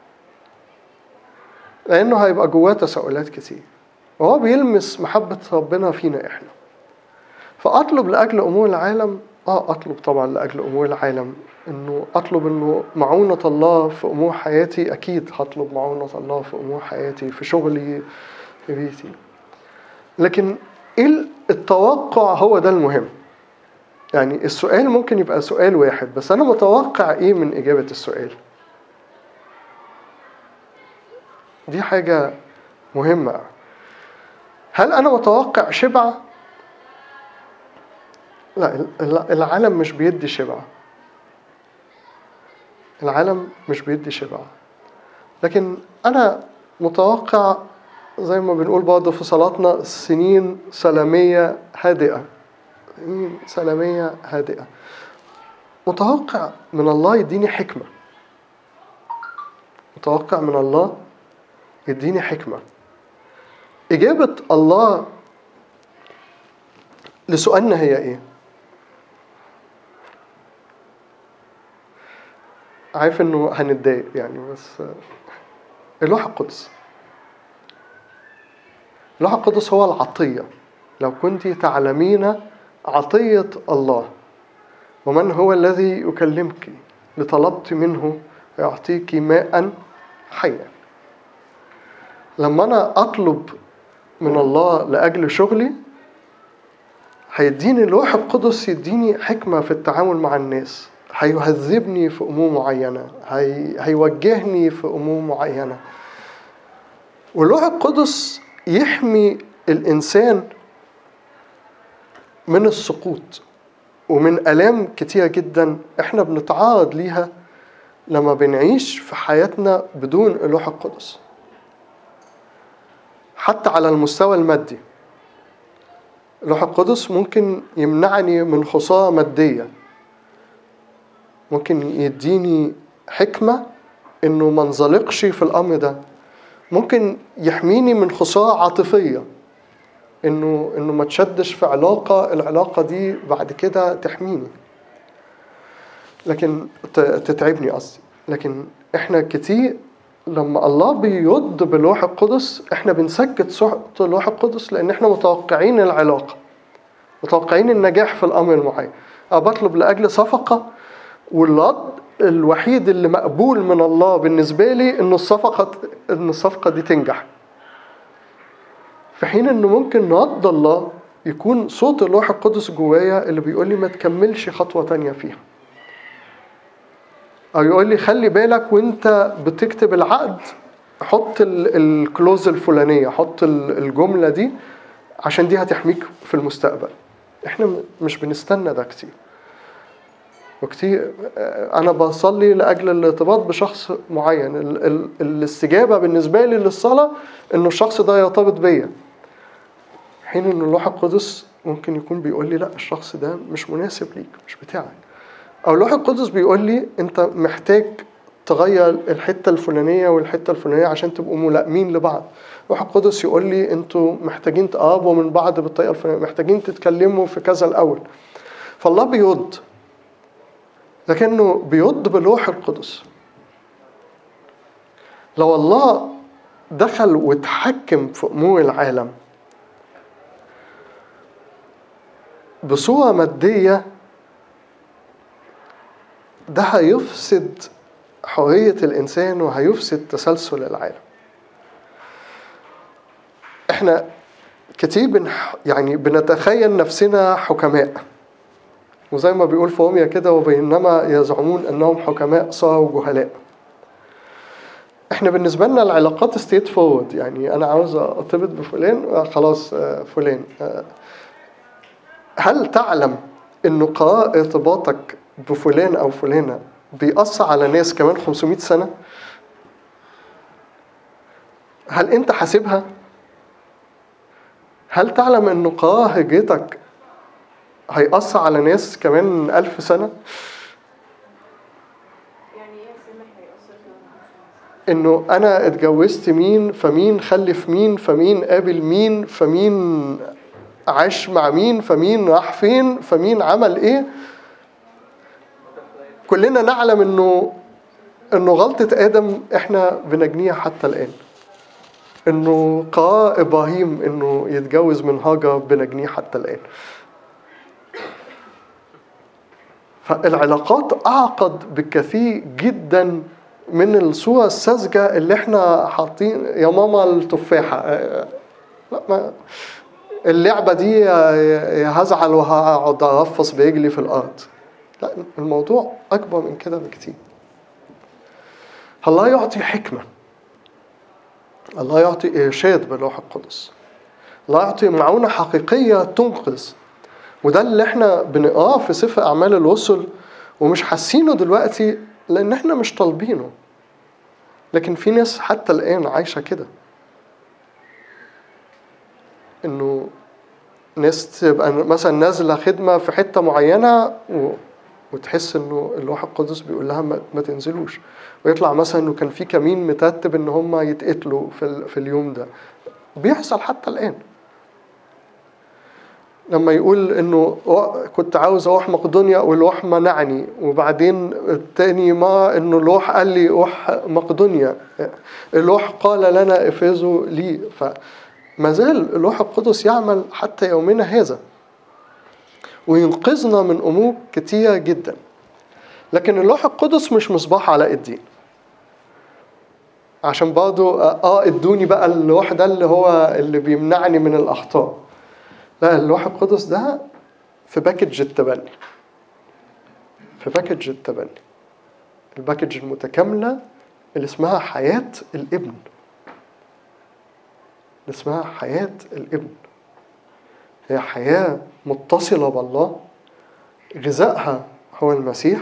لأنه هيبقى جواه تساؤلات كتير وهو بيلمس محبة ربنا فينا إحنا. فأطلب لأجل أمور العالم، آه أطلب طبعا لأجل أمور العالم، إنه أطلب إنه معونة الله في أمور حياتي. أكيد هطلب معونة الله في أمور حياتي، في شغلي، في بيتي. لكن إيه التوقع هو ده المهم. يعني السؤال ممكن يبقى سؤال واحد، بس أنا متوقع إيه من إجابة السؤال؟ دي حاجة مهمة. هل أنا متوقع شبع؟ لا، العالم مش بيدي شبع. العالم مش بيدي شبع. لكن أنا متوقع زي ما بنقول برضه في صلاتنا سنين سلامية هادئة. سنين سلامية هادئة. متوقع من الله يديني حكمة. متوقع من الله يديني حكمة. إجابة الله لسؤالنا هي إيه؟ عارف إنه هنتضايق يعني، بس اللوح القدس. اللوح القدس هو العطية. لو كنت تعلمين عطية الله ومن هو الذي يكلمك لطلبت منه يعطيك ماء حيا. لما أنا أطلب من الله لأجل شغلي هيديني اللوح القدس، يديني حكمة في التعامل مع الناس، هيهذبني في أمور معينة، هي... هيوجهني في أمور معينة. واللوح القدس يحمي الإنسان من السقوط ومن آلام كتيرة جدا إحنا بنتعرض ليها لما بنعيش في حياتنا بدون اللوح القدس. حتى على المستوى المادي اللوح القدس ممكن يمنعني من خسارة مادية، ممكن يديني حكمة إنه ما انزلقش في الأمر ده، ممكن يحميني من خسارة عاطفية، إنه إنه ما تشدش في علاقة، العلاقة دي بعد كده تحميني لكن تتعبني قصدي. لكن إحنا كتير لما الله بيرد بالروح القدس إحنا بنسكت صوت الروح القدس، لأن إحنا متوقعين العلاقة، متوقعين النجاح في الأمر المعين. أنا بطلب لأجل صفقة، والرد الوحيد اللي مقبول من الله بالنسبة لي إنه الصفقة إن الصفقة دي تنجح، في حين إنه ممكن رد الله يكون صوت الروح القدس جوايا اللي بيقول لي ما تكملش خطوة تانية فيها، أو يقول لي خلي بالك وإنت بتكتب العقد حط الكلوز الفلانية، حط الجملة دي عشان دي هتحميك في المستقبل. إحنا مش بنستنى ده كتير. وكتير أنا بصلي لأجل الارتباط بشخص معين، ال ال الاستجابة بالنسبة لي للصلاة إنه الشخص ده يرتبط بيا، حين إنه اللوح القدس ممكن يكون بيقول لي لا الشخص ده مش مناسب ليك، مش بتاعك. أو اللوح القدس بيقول لي أنت محتاج تغير الحتة الفلانية والحتة الفلانية عشان تبقوا ملائمين لبعض. اللوح القدس يقول لي أنتوا محتاجين تقربوا من بعض بالطريقة الفلانية، محتاجين تتكلموا في كذا الأول. فالله بيرد، لكنه بيرد بالروح القدس. لو الله دخل وتحكم في أمور العالم بصورة مادية، ده هيفسد حرية الإنسان وهيفسد تسلسل العالم. احنا كتير بن يعني بنتخيل نفسنا حكماء، وزي ما بيقول في روميا كده، وبينما يزعمون أنهم حكماء صاروا جهلاء. احنا بالنسبة لنا العلاقات ستيت فورورد، يعني أنا عاوز أرتبط بفلان خلاص فلان. هل تعلم أنه قرار ارتباطك بفلان أو فلانة بيأثر على ناس كمان خمسمائة سنة؟ هل أنت حاسبها؟ هل تعلم أنه قرار هجرتك هيأثر على ناس كمان ألف سنة؟ يعني ايه سامح هيأثر فيها؟ انه انا اتجوزت مين، فمين خلف مين، فمين قابل مين، فمين عاش مع مين، فمين راح فين، فمين عمل ايه. كلنا نعلم انه انه غلطة ادم احنا بنجنيها حتى الان. انه قرار ابراهيم انه يتجوز من هاجر بنجنيه حتى الان. فالعلاقات اعقد بكثير جدا من الصورة الساذجة اللي احنا حاطين يا ماما التفاحة. لا، ما اللعبة دي هزعل وهقعد ارفص برجلي في الارض. لا، الموضوع اكبر من كده بكتير. الله يعطي حكمة، الله يعطي ارشاد بالروح القدس، الله يعطي معونة حقيقية تنقذ. وده اللي احنا بنقراه في سفر اعمال الرسل ومش حاسينه دلوقتي لان احنا مش طالبينه. لكن في ناس حتى الان عايشة كده، انه ناس تبقى مثلا نازلة خدمة في حتة معينة و... وتحس انه الروح القدس بيقول لها ما, ما تنزلوش، ويطلع مثلا انه كان في كمين مترتب ان هم يتقتلوا في, ال... في اليوم ده. بيحصل حتى الان. لما يقول انه كنت عاوز اروح مقدونيا والروح منعني، وبعدين التاني ما انه الروح قال لي روح مقدونيا، الروح قال لنا افرزوا لي. فما زال الروح القدس يعمل حتى يومنا هذا وينقذنا من امور كتيرة جدا. لكن الروح القدس مش مصباح علاء الدين عشان برضو اه ادوني بقى الروح ده اللي هو اللي بيمنعني من الاخطاء. لا، الروح القدس ده في باكج التبني، في باكج التبني، الباكج المتكاملة اللي اسمها حياة الابن، اللي اسمها حياة الابن. هي حياة متصلة بالله، غذائها هو المسيح،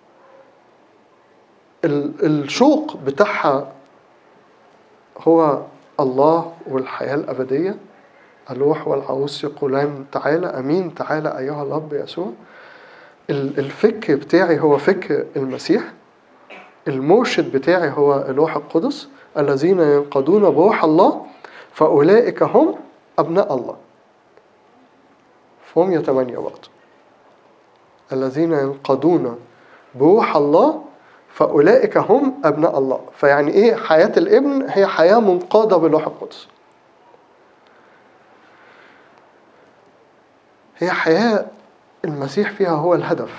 الشوق بتاعها هو الله والحياة الأبدية. الروح والعروس يقولان تعالى، أمين تعالى أيها الرب يسوع. الفكر بتاعي هو فكر المسيح، المرشد بتاعي هو الروح القدس. الذين ينقضون بروح الله فأولئك هم أبناء الله. فهم يتمنى برضه الذين ينقضون بروح الله فأولئك هم أبناء الله. فيعني إيه حياة الابن؟ هي حياة منقادة بالروح القدس، هي حياة المسيح فيها هو الهدف.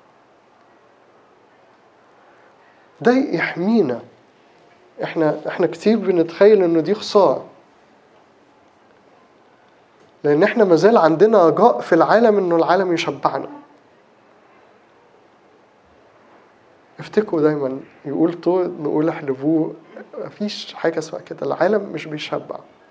ده يحمينا. احنا احنا كتير بنتخيل انه دي خسارة، لان احنا مازال عندنا رجاء في العالم انه العالم يشبعنا. افتكروا دايما يقول طول نقول احلبوه، مفيش حاجة اسمها كده، العالم مش بيشبع.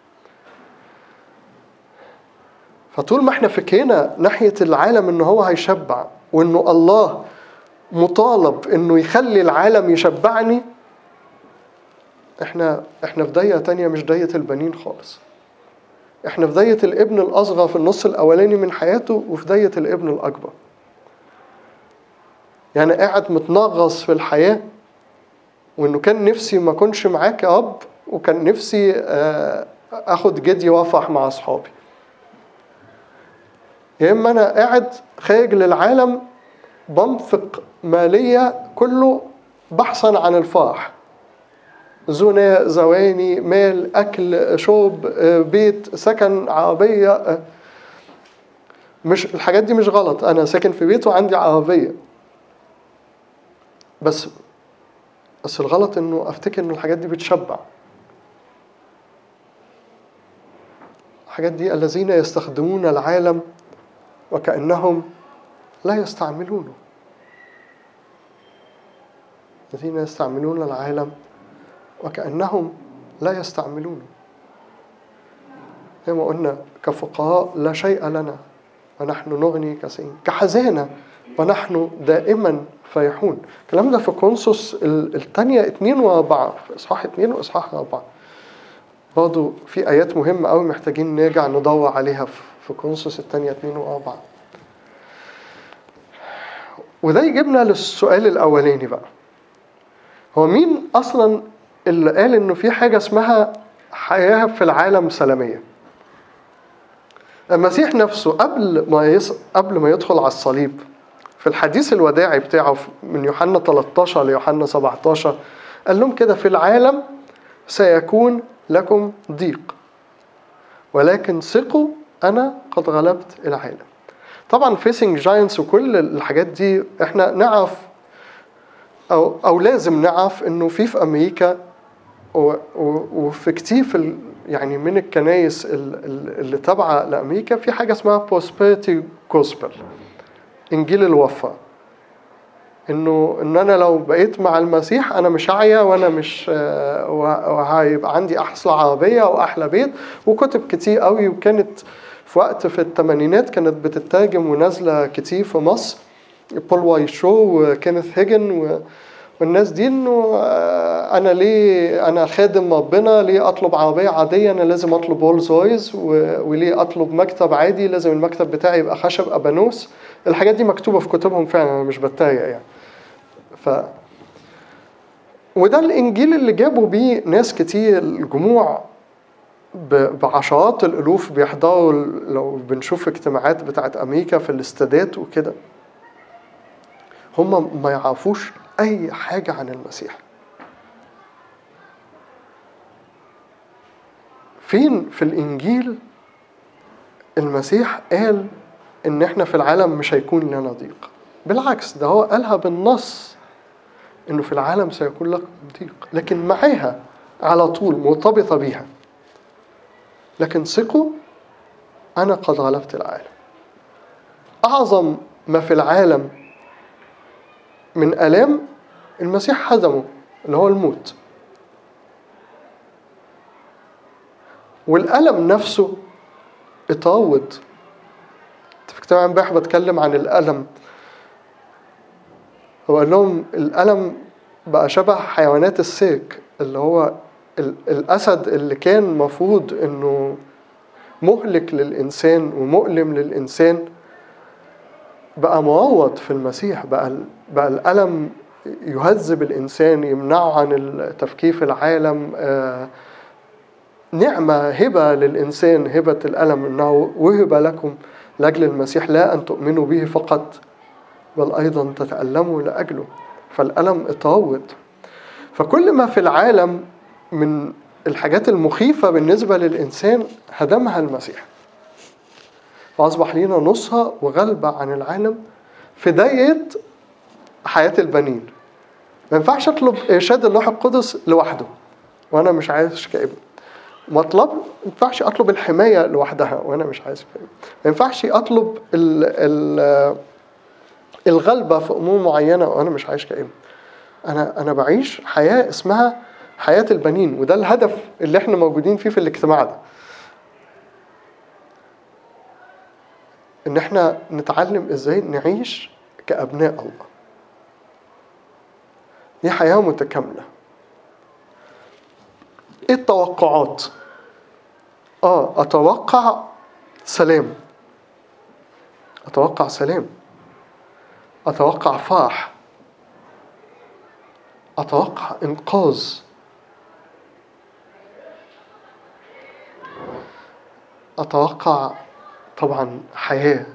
فطول ما احنا فكرنا ناحية العالم انه هو هيشبع وانه الله مطالب انه يخلي العالم يشبعني، احنا احنا في دايرة تانية مش دايرة البنين خالص. احنا في دايرة الابن الاصغر في النص الاولاني من حياته، وفي دايرة الابن الاكبر. يعني قاعد متنغص في الحياة، وانه كان نفسي ما كنش معاك يا رب، وكان نفسي اخد جدي وافرح مع اصحابي. يا اما انا قاعد خارج للعالم بنفق مالية كله بحثا عن الفرح. زنا، زواني، مال، أكل، شرب، بيت، سكن، عربية. مش الحاجات دي مش غلط، أنا ساكن في بيت وعندي عربية، بس بس الغلط إنه أفتكر إن الحاجات دي بتشبع. الحاجات دي الذين يستخدمون العالم وكأنهم لا يستعملونه. الذين يستعملون العالم وكأنهم لا يستعملونه. زي ما قلنا كفقراء لا شيء لنا ونحن نغني كثيرين، كحزانة ونحن دائما فرحون. الكلام ده في كورنثوس الثانية اتنين واربعة، في إصحاح اتنين وإصحاح أربعة. برضو في آيات مهمة أوي محتاجين نرجع ندور عليها في كورنثوس الثانية اتنين واربعة. وده يجيبنا للسؤال الأولاني بقى، هو مين أصلا اللي قال إنه في حاجة اسمها حياة في العالم سلامية؟ المسيح نفسه قبل ما يص... قبل ما يدخل على الصليب، في الحديث الوداعي بتاعه من يوحنا ثلاثة عشر ليوحنا سبعة عشر قال لهم كده: في العالم سيكون لكم ضيق، ولكن ثقوا أنا قد غلبت العالم. طبعا فيسنج جاينتس وكل الحاجات دي احنا نعرف أو, أو لازم نعرف إنه في في أمريكا وفي كتير في يعني من الكنايس اللي تابعة لأمريكا في حاجة اسمها prosperity gospel، إنجيل الوفاء. إنه إن أنا لو بقيت مع المسيح أنا مش هعيا وأنا مش وهيبقى عندي أحلى عربية وأحلى بيت. وكتب كتير قوي، وكانت في وقت في الثمانينات كانت بتترجم ونازلة كتير في مصر، بول واي شو وكينيث هيجن و والناس دي، انه انا ليه انا خادم ربنا ليه اطلب عربيه عاديه، انا لازم اطلب رولز رويس، وليه اطلب مكتب عادي لازم المكتب بتاعي يبقى خشب ابانوس. الحاجات دي مكتوبه في كتبهم فعلا، انا مش بتريق يعني. ف وده الانجيل اللي جابوا بيه ناس كتير، الجموع بعشرات الالوف بيحضروا. لو بنشوف اجتماعات بتاعت امريكا في الاستادات وكده، هم ما يعرفوش أي حاجة عن المسيح. فين في الإنجيل المسيح قال إن إحنا في العالم مش هيكون لنا ضيق؟ بالعكس، ده هو قالها بالنص إنه في العالم سيكون لكم ضيق، لكن معاها على طول مرتبطة بيها: لكن ثقوا أنا قد غلبت العالم. أعظم ما في العالم من آلام المسيح هزمه، اللي هو الموت. والألم نفسه اتعود. في اجتماع امبارح بتكلم عن الألم، هو قال لهم الألم بقى شبه حيوانات السيرك، اللي هو الأسد اللي كان مفروض إنه مهلك للإنسان ومؤلم للإنسان، بقى معوض في المسيح. بقى بقى الألم يهذب الإنسان، يمنعه عن التفكير في العالم. آه نعمة هبة للإنسان، هبة الألم، إنه وهب لكم لأجل المسيح لا أن تؤمنوا به فقط بل أيضا تتألموا لأجله. فالألم اتعود. فكل ما في العالم من الحاجات المخيفة بالنسبة للإنسان هدمها المسيح، وأصبح لنا نصها وغلبة عن العالم في داية حياة البنين. ما ينفعش أطلب إرشاد اللوح القدس لوحده وأنا مش عايش كابن. مطلب ما ينفعش أطلب الحماية لوحدها وأنا مش عايش كابن. ما ينفعش أطلب ال ال الغلبة في أمور معينة وأنا مش عايش كابن. أنا أنا بعيش حياة اسمها حياة البنين، وده الهدف اللي احنا موجودين فيه في الاجتماع ده، إن احنا نتعلم إزاي نعيش كأبناء الله. دي حياة متكاملة. ايه التوقعات؟ اه اتوقع سلام، اتوقع سلام، اتوقع فرح، اتوقع انقاذ، اتوقع طبعا حياة.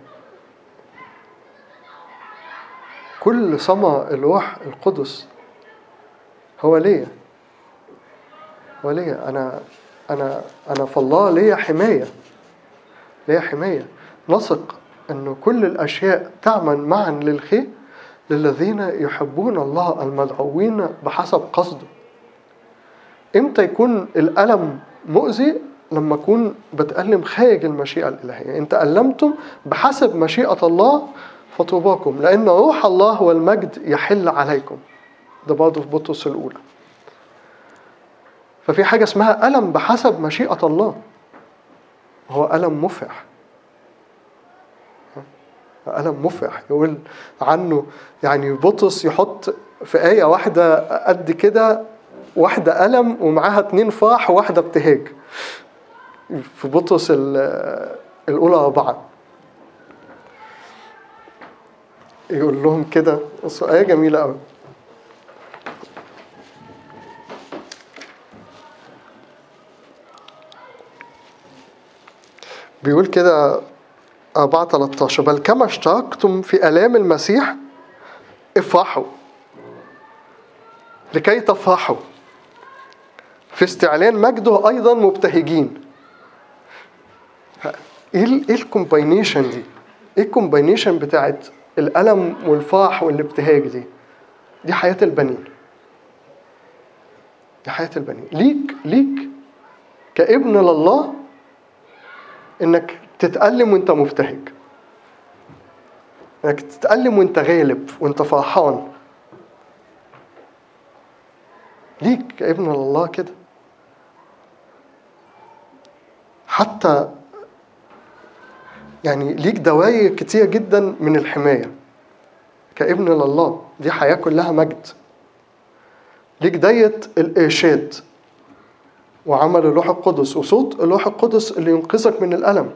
كل ثمر الروح القدس هو ليا. وليه أنا أنا أنا في الله ليا حماية، ليا حماية. نثق أن كل الأشياء تعمل معا للخير للذين يحبون الله المدعوين بحسب قصده. إمتى يكون الألم مؤذي؟ لما أكون بتألم خارج المشيئة الإلهية. إن تألمتم بحسب مشيئة الله فطوباكم لأن روح الله والمجد يحل عليكم. ده برضه في بطرس الأولى. ففي حاجة اسمها ألم بحسب مشيئة الله، هو ألم مفرح، ألم مفرح. يقول عنه يعني بطرس يحط في آية واحدة قد كده واحدة ألم ومعاها اتنين فرح وواحدة ابتهاج في بطرس الأولى أربعة. يقول لهم كده، آية جميلة أوي. بيقول كده أربعة ثلاثة عشر: بل كما اشتركتم في آلام المسيح افرحوا لكي تفرحوا في استعلان مجده أيضا مبتهجين. ايه الكومباينيشن دي؟ ايه الكومباينيشن بتاعت الألم والفرح والابتهاج دي؟ دي حياة البنين، دي حياة البنين. ليك ليك كابن لله انك تتألم وانت مبتهج، انك تتألم وانت غالب وانت فرحان. ليك كابن لله كده. حتى يعني ليك دواير كتير جدا من الحماية كابن لله، دي حياة كلها مجد. ليك داية الإرشاد وعمل الروح القدس وصوت الروح القدس اللي ينقذك من الألم.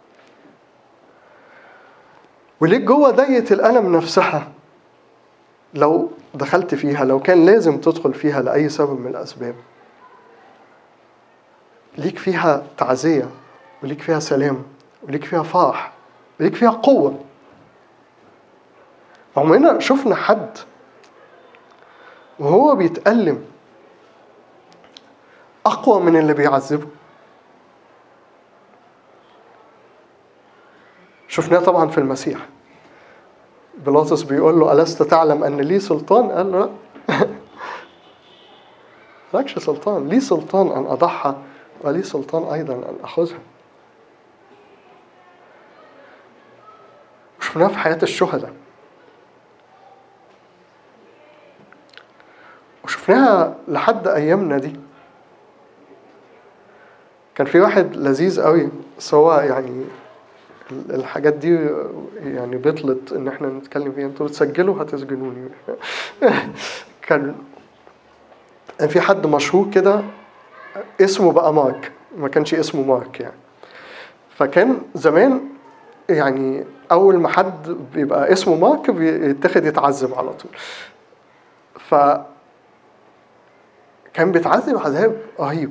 وليك جوه داية الألم نفسها لو دخلت فيها، لو كان لازم تدخل فيها لأي سبب من الأسباب، ليك فيها تعزية وليك فيها سلام وليك فيها فرح وليك فيها قوة. عمرنا شفنا حد وهو بيتألم أقوى من اللي بيعذبه؟ شفناه طبعا في المسيح. بيلاطس بيقول له: ألست تعلم أن لي سلطان؟ قال له: لا، لكش سلطان، لي سلطان أن أضحى ولي سلطان أيضا أن أخذها. شفناه في حياة الشهداء، وشفناها لحد أيامنا دي. كان في واحد لذيذ قوي، سواء يعني الحاجات دي يعني بطلت ان احنا نتكلم فيها، انتوا بتسجلوا هتسجنوني. كان في حد مشهور كده اسمه بقى مارك، ما كانش اسمه مارك يعني. فكان زمان يعني اول ما حد بيبقى اسمه مارك بيتاخد يتعذب على طول. ف كان بيتعذب عذاب رهيب.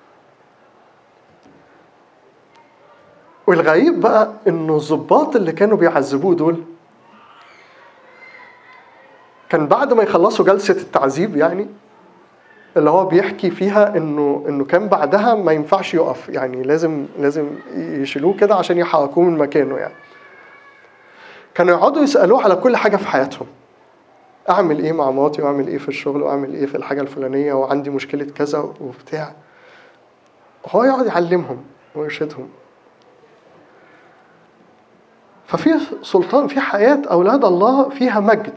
والغريب بقى انه الضباط اللي كانوا بيعذبوه دول كان بعد ما يخلصوا جلسة التعذيب يعني اللي هو بيحكي فيها انه انه كان بعدها ما ينفعش يقف، يعني لازم لازم يشيلوه كده عشان يحركوه من مكانه يعني. كانوا يقعدوا يسألوه على كل حاجة في حياتهم: اعمل ايه مع مراتي، واعمل ايه في الشغل، واعمل ايه في الحاجة الفلانية، وعندي مشكلة كذا وبتاع. وهو يقعد يعلمهم ويرشدهم. ففي سلطان في حياة أولاد الله فيها مجد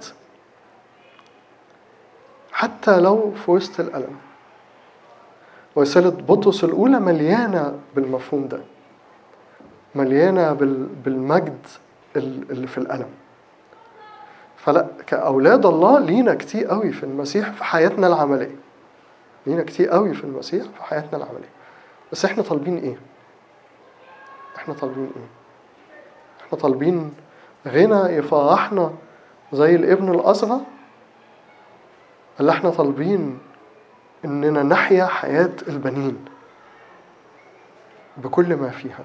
حتى لو في وسط الألم. ورسالة بطرس الأولى مليانة بالمفهوم ده، مليانة بالمجد اللي في الألم. فلا، كأولاد الله لينا كتير قوي في المسيح في حياتنا العملية، لينا كتير قوي في المسيح في حياتنا العملية. بس احنا طالبين ايه؟ احنا طالبين ايه؟ احنا طالبين غنى يفرحنا زي الابن الأصغر، ولا احنا طالبين اننا نحيا حياة البنين بكل ما فيها؟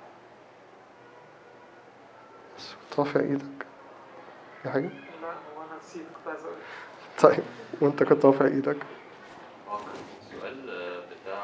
بس ترفع ايدك في حاجة؟ لا هو انا نسيت كنت عايز اقول. طيب وانت كنت رافع ايدك؟ السؤال بتاع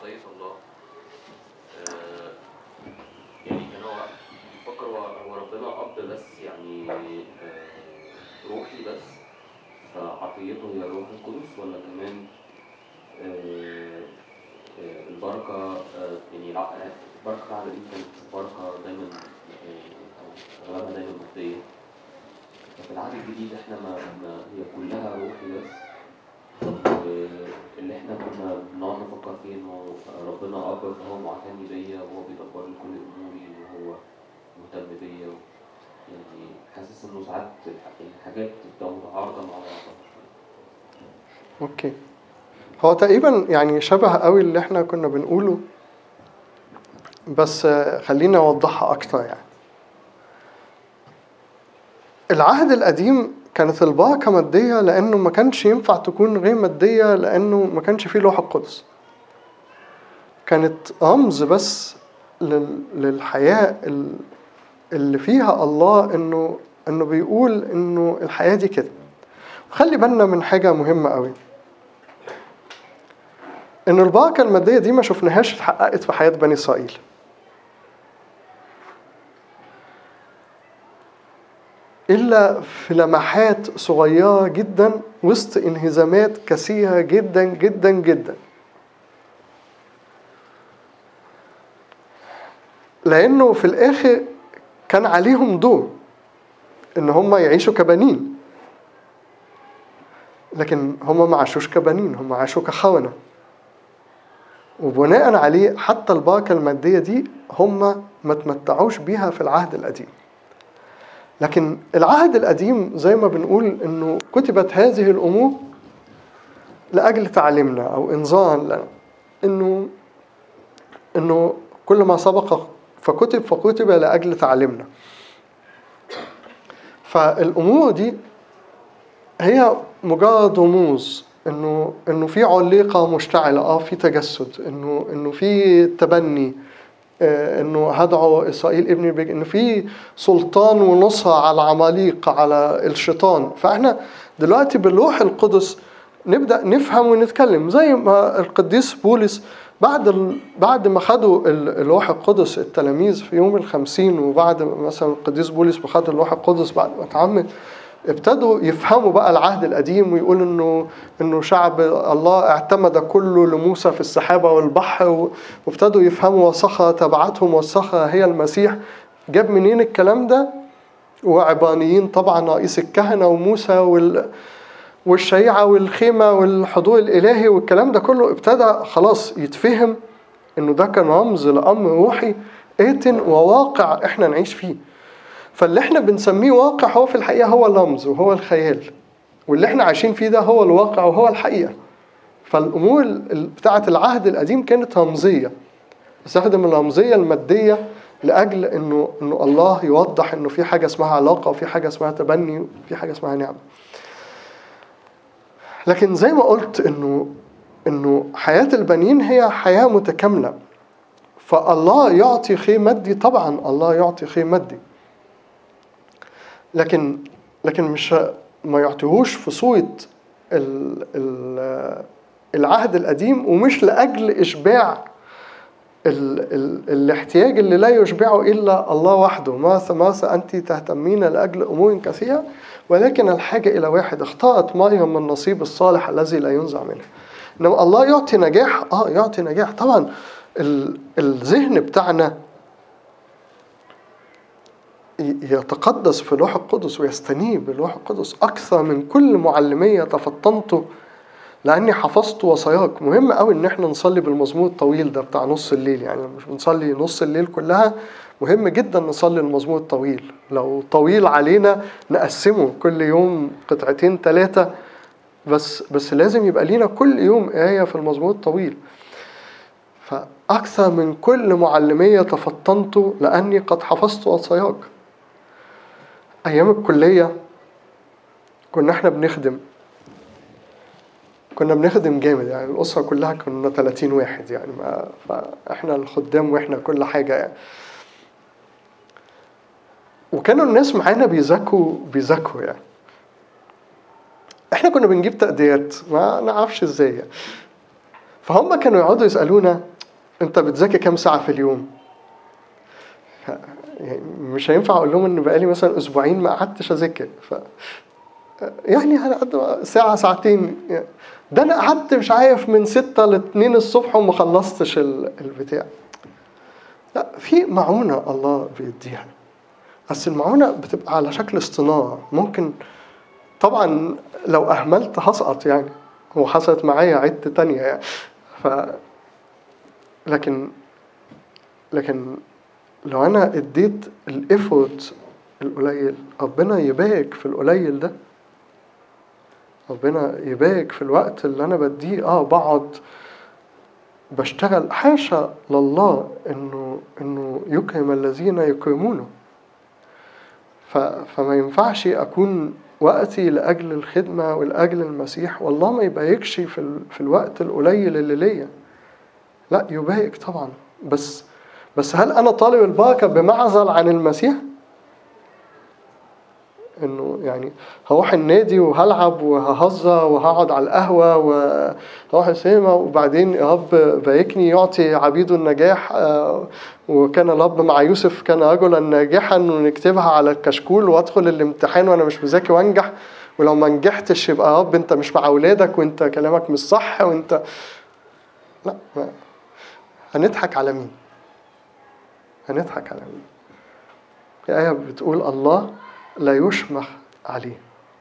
عطية الله. آه يعني كان هو بيفكر هو هو ربنا أب بس يعني آه روحي بس، فعطيته هي الروح القدس، ولا كمان آه آه البركة آه يعني الع- البركة العهد القديم كانت بركة دايما آه، أو أغلبها دايما مادية. ففي العهد الجديد احنا ما, ما هي كلها روحي بس. طب اللي احنا كنا بنقعد نفكر فيه انه ربنا اب فهو معتني بيا وهو بيدبر لي كل اموري وهو مهتم بيا، يعني حاسس انه ساعات الح- الحاجات بتبقى متعارضه مع بعضها شويه. اوكي، هو تقريبا يعني شبه قوي اللي احنا كنا بنقوله، بس خلينا اوضحها اكتر. يعني العهد القديم كانت البركة مادية لأنه ما كانش ينفع تكون غير مادية، لأنه ما كانش فيه لوح القدس. كانت رمز بس لل- للحياة ال- اللي فيها الله، إنه إنه بيقول إنه الحياة دي كده. خلي بالنا من حاجة مهمة قوي، إن البركة المادية دي ما شفناهاش اتحققت في حياة بني إسرائيل. إلا في لمحات صغيرة جدا وسط انهزامات كثيرة جدا جدا جدا. لأنه في الآخر كان عليهم دور إن هم يعيشوا كبنين، لكن هم ما عاشوش كبنين، هم عاشوا كخونة. وبناء عليه حتى البركة المادية دي هم ما تمتعوش بيها في العهد القديم. لكن العهد القديم زي ما بنقول إنه كتبت هذه الأمور لأجل تعليمنا أو إنذارا لنا، إنه إنه كل ما سبق فكتب فكتب لأجل تعليمنا. فالأمور دي هي مجرد رموز إنه إنه في عليقة مشتعلة، آه في تجسد، إنه إنه في تبني، آه إنه هدعو إسرائيل ابن بيج، إنه في سلطان ونصرة على عماليق على الشيطان. فإحنا دلوقتي بالروح القدس نبدأ نفهم ونتكلم زي ما القديس بولس بعد ال... بعد ما خدوا الروح القدس التلاميذ في يوم الخمسين، وبعد مثلا القديس بولس ما خد الروح القدس بعد ما اتعمد، ابتدوا يفهموا بقى العهد القديم ويقول انه انه شعب الله اعتمد كله لموسى في السحابه والبحر، وابتدوا يفهموا والصخره تبعتهم والصخره هي المسيح. جاب منين الكلام ده؟ وعبرانيين طبعا، رئيس الكهنه وموسى وال والشريعة والخيمة والحضور الإلهي والكلام ده كله ابتدى خلاص يتفهم إنه ده كان رمز لأمر روحي آت وواقع إحنا نعيش فيه. فاللي إحنا بنسميه واقع هو في الحقيقة هو الرمز وهو الخيال، واللي إحنا عايشين فيه ده هو الواقع وهو الحقيقة. فالأمور بتاعة العهد القديم كانت رمزية، استخدم الرمزية المادية لأجل إنه إنه الله يوضح إنه في حاجة اسمها علاقة وفي حاجة اسمها تبني وفي حاجة اسمها نعمة. لكن زي ما قلت إنه إنه حياة البنين هي حياة متكاملة، فالله يعطي خير مادي، طبعا الله يعطي خير مادي، لكن لكن مش ما يعطيهوش في صورة ال ال العهد القديم، ومش لأجل إشباع ال ال الاحتياج اللي لا يشبعه إلا الله وحده. ماذا ماذا أنت تهتمين لأجل أمور كثيرة، ولكن الحاجة إلى واحد. اختارت مريم من النصيب الصالح الذي لا ينزع منه. إنما الله يعطي نجاح، آه يعطي نجاح طبعا. الذهن بتاعنا يتقدس في الروح القدس ويستنيب بالروح القدس أكثر من كل معلمية تفطنته لأني حفظت وصاياك. مهم قوي إن احنا نصلي بالمزمور الطويل ده بتاع نص الليل، يعني مش بنصلي نص الليل كلها، مهم جدا نصلي المزمور الطويل. لو طويل علينا نقسمه كل يوم قطعتين ثلاثة، بس بس لازم يبقى لينا كل يوم آية في المزمور الطويل. فأكثر من كل معلمية تفطنت لأني قد حفظت وصاياك. أيام الكلية كنا احنا بنخدم كنا بنخدم جامد، يعني الأسرة كلها كنا ثلاثين واحد، يعني ما فإحنا الخدام وإحنا كل حاجة يعني. وكانوا الناس معانا بيذاكوا بيذاكوا يعني. إحنا كنا بنجيب تقديرات ما نعرفش إزاي يعني. فهم كانوا يقعدوا يسألونا انت بتذاكر كام ساعة في اليوم؟ يعني مش هينفع اقول لهم ان بقالي مثلا اسبوعين ما قعدتش اذاكر، ف يعني على قد ساعة ساعتين. ده انا قعدت مش عارف من ستة لاتنين الصبح وما خلصتش البتاع. لا، في معونة الله بيديها، بس المعونة بتبقى على شكل اصطناع. ممكن طبعا لو اهملت هسقط يعني، وحصلت معايا عدة تانية يعني. ف لكن لكن لو انا اديت الافورت القليل، ربنا يبارك في القليل ده. ربنا يبارك في الوقت اللي انا بديه. اه بقعد بشتغل، حاشا لله انه انه يكرم الذين يكرمونه. ف فما ينفعش اكون وقتي لاجل الخدمه ولاجل المسيح والله ما يباركش في ال... في الوقت القليل اللي ليا. لا، يبارك طبعا. بس بس هل انا طالب البركه بمعزل عن المسيح؟ انه يعني هروح النادي وهلعب وههزر وهقعد على القهوه وهروح السينما وبعدين يا رب باركني يعطي عبيده النجاح، وكان الرب مع يوسف كان رجلا ناجحا، ونكتبها على الكشكول وادخل الامتحان وانا مش مذاكر وانجح، ولو ما نجحتش يبقى يا رب انت مش مع اولادك وانت كلامك مش صح وانت. لا، هنضحك على مين؟ هنضحك على مين؟ الآية بتقول الله لا يشمخ عليه.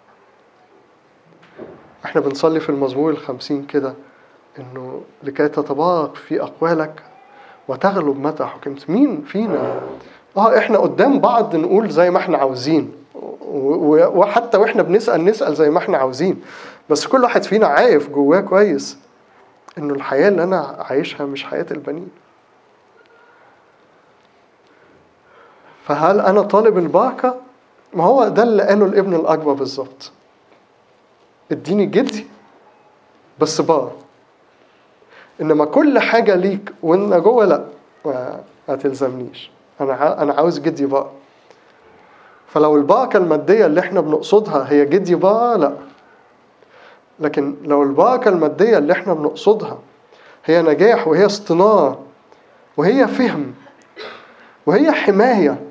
احنا بنصلي في المزمور الخمسين كده انه لكي تتبارك في اقوالك وتغلب متى حكمت. مين فينا اه احنا قدام بعض نقول زي ما احنا عاوزين، وحتى واحنا بنسأل نسأل زي ما احنا عاوزين، بس كل واحد فينا عارف جواه كويس انه الحياة اللي انا عايشها مش حياة البنين. فهل انا طالب البركة؟ ما هو ده اللي قاله الابن الأكبر بالظبط. اديني جدي بس بار، إنما كل حاجة ليك وإن جوه لا ما هتلزمنيش. أنا أنا عاوز جدي بار. فلو البركة المادية اللي إحنا بنقصدها هي جدي بار، لا. لكن لو البركة المادية اللي إحنا بنقصدها هي نجاح وهي اصطناع وهي فهم وهي حماية،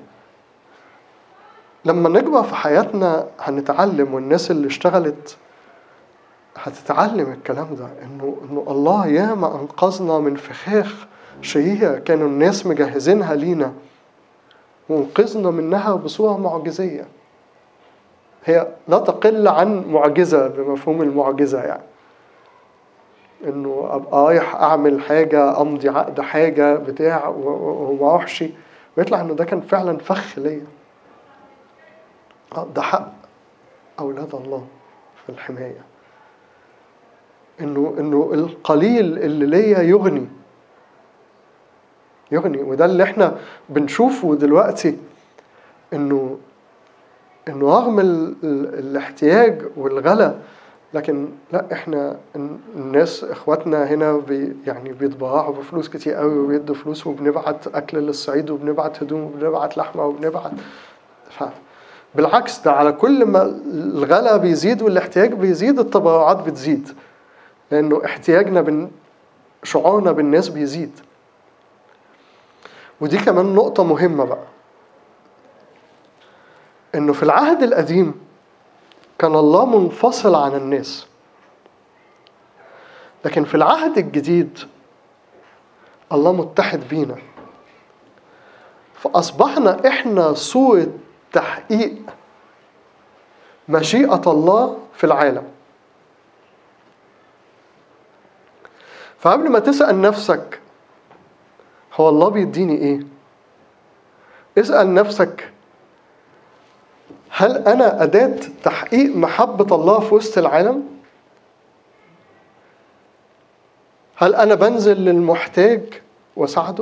لما نكبر في حياتنا هنتعلم، والناس اللي اشتغلت هتتعلم الكلام ده، إنه إنه الله ياما أنقذنا من فخاخ شهية كانوا الناس مجهزينها لينا، وانقذنا منها بصورة معجزية. هي لا تقل عن معجزة بمفهوم المعجزة، يعني إنه أبقى رايح أعمل حاجة، أمضي عقد حاجة بتاع وما أروحش، ويطلع إنه ده كان فعلا فخ ليا. ده حق أولاد الله في الحماية، إنه إنه القليل اللي ليا يغني يغني. وده اللي إحنا بنشوفه دلوقتي، إنه إنه رغم ال... ال... الاحتياج والغلا، لكن لا، إحنا الناس إخواتنا هنا بي يعني بيتبرعوا بفلوس كتير قوي وبيدوا فلوس، وبنبعت أكل للصعيد وبنبعت هدوم وبنبعت لحمة وبنبعت ف... بالعكس، ده على كل ما الغلا بيزيد والاحتياج بيزيد التبرعات بتزيد، لأنه احتياجنا بن... شعورنا بالناس بيزيد. ودي كمان نقطة مهمة بقى، إنه في العهد القديم كان الله منفصل عن الناس، لكن في العهد الجديد الله متحد بينا، فأصبحنا إحنا صورة تحقيق مشيئة الله في العالم. فقبل ما تسأل نفسك هو الله بيديني إيه، اسأل نفسك هل أنا أداة تحقيق محبة الله في وسط العالم؟ هل أنا بنزل للمحتاج وساعده؟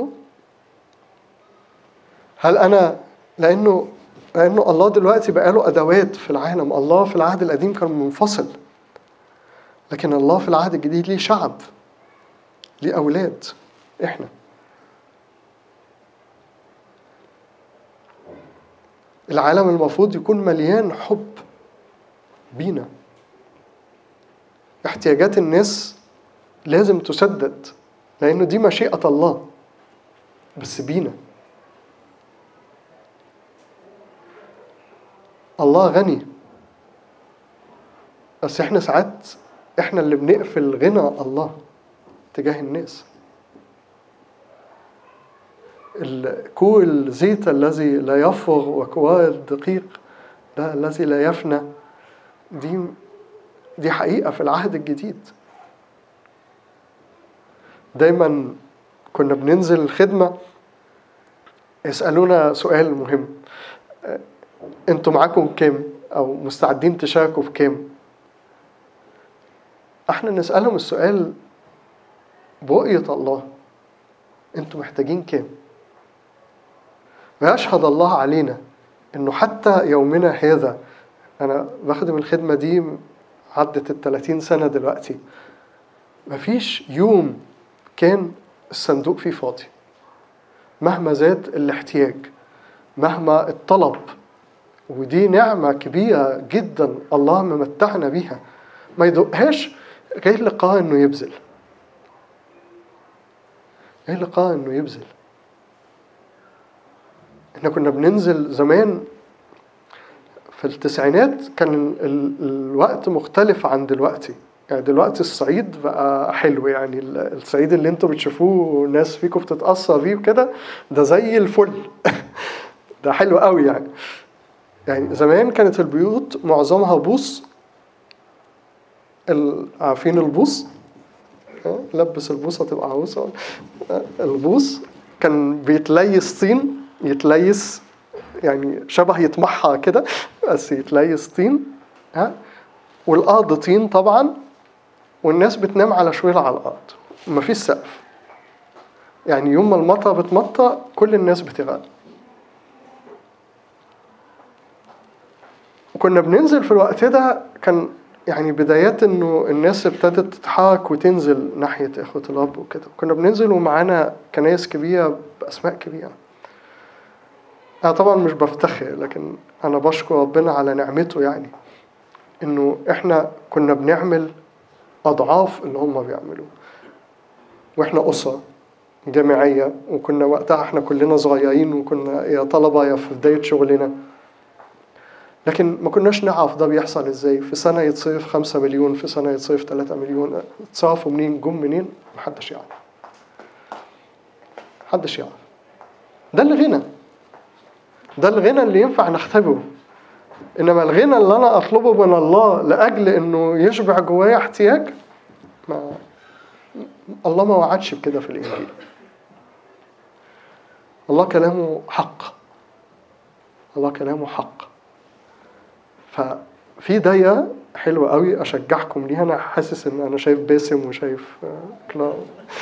هل أنا لأنه لأنه الله دلوقتي بقى له أدوات في العالم. الله في العهد القديم كان منفصل، لكن الله في العهد الجديد ليه شعب، ليه أولاد إحنا. العالم المفروض يكون مليان حب بينا. احتياجات الناس لازم تسدد، لأنه دي مشيئة الله بس بينا. الله غني، بس احنا ساعات احنا اللي بنقفل غنى الله تجاه الناس. الكوع الزيت الذي لا يفرغ وكواه الدقيق ده الذي لا يفنى، دي دي حقيقة في العهد الجديد. دايما كنا بننزل الخدمة يسألونا سؤال مهم: انتوا معاكم كام او مستعدين تشاركوا في كام؟ احنا نسألهم السؤال برؤية الله، انتوا محتاجين كام؟ ويشهد الله علينا انه حتى يومنا هذا، انا بخدم الخدمة دي عدت الثلاثين سنة دلوقتي، مفيش يوم كان الصندوق فيه فاضي. مهما زاد الاحتياج، مهما الطلب، ودي نعمة كبيرة جدا الله ممتعنا بيها، ما يدقهاش غير لقاء انه يبذل، غير لقاء انه يبذل. احنا كنا بننزل زمان في التسعينات، كان ال الوقت مختلف عن دلوقتي. يعني دلوقتي الصعيد بقى حلو، يعني الصعيد اللي انتوا بتشوفوه ناس فيكم بتتأثر بيه وكده، ده زي الفل ده حلو قوي يعني. يعني زمان كانت البيوت معظمها بوص، عارفين البوص؟ لبس البوصة تبقى عروسة. البوص كان بيتليس طين، يتليس يعني شبه يتمحى كده، بس يتليس طين، ها، والأرض طين طبعا، والناس بتنام على شوية على الأرض، ومفيش سقف. يعني يوم ما المطر بتمطر كل الناس بتغرق. وكنا بننزل في الوقت ده، كان يعني بدايات انه الناس ابتدت تتحرك وتنزل ناحية اخوة الرب وكده. كنا بننزل ومعانا كنايس كبيرة بأسماء كبيرة. انا طبعا مش بفتخر، لكن انا بشكر ربنا على نعمته، يعني انه احنا كنا بنعمل اضعاف اللي هم بيعملوه، واحنا اسرة جامعية، وكنا وقتها احنا كلنا صغيرين، وكنا يا طلبة يا في بداية شغلنا، لكن ما كناش نعرف ده بيحصل ازاي. في سنة يتصرف خمسة مليون، في سنة يتصرف ثلاثة مليون، اتصرفوا منين، جم منين، محدش يعرف، محدش يعرف. ده الغنى، ده الغنى اللي ينفع نختبره. إنما الغنى اللي أنا أطلبه من الله لأجل إنه يشبع جوايا احتياج، ما الله ما وعدش بكده في الإنجيل. الله كلامه حق، الله كلامه حق. ففي دايرة حلوة قوي أشجعكم ليها. أنا حاسس إن أنا شايف باسم وشايف كلام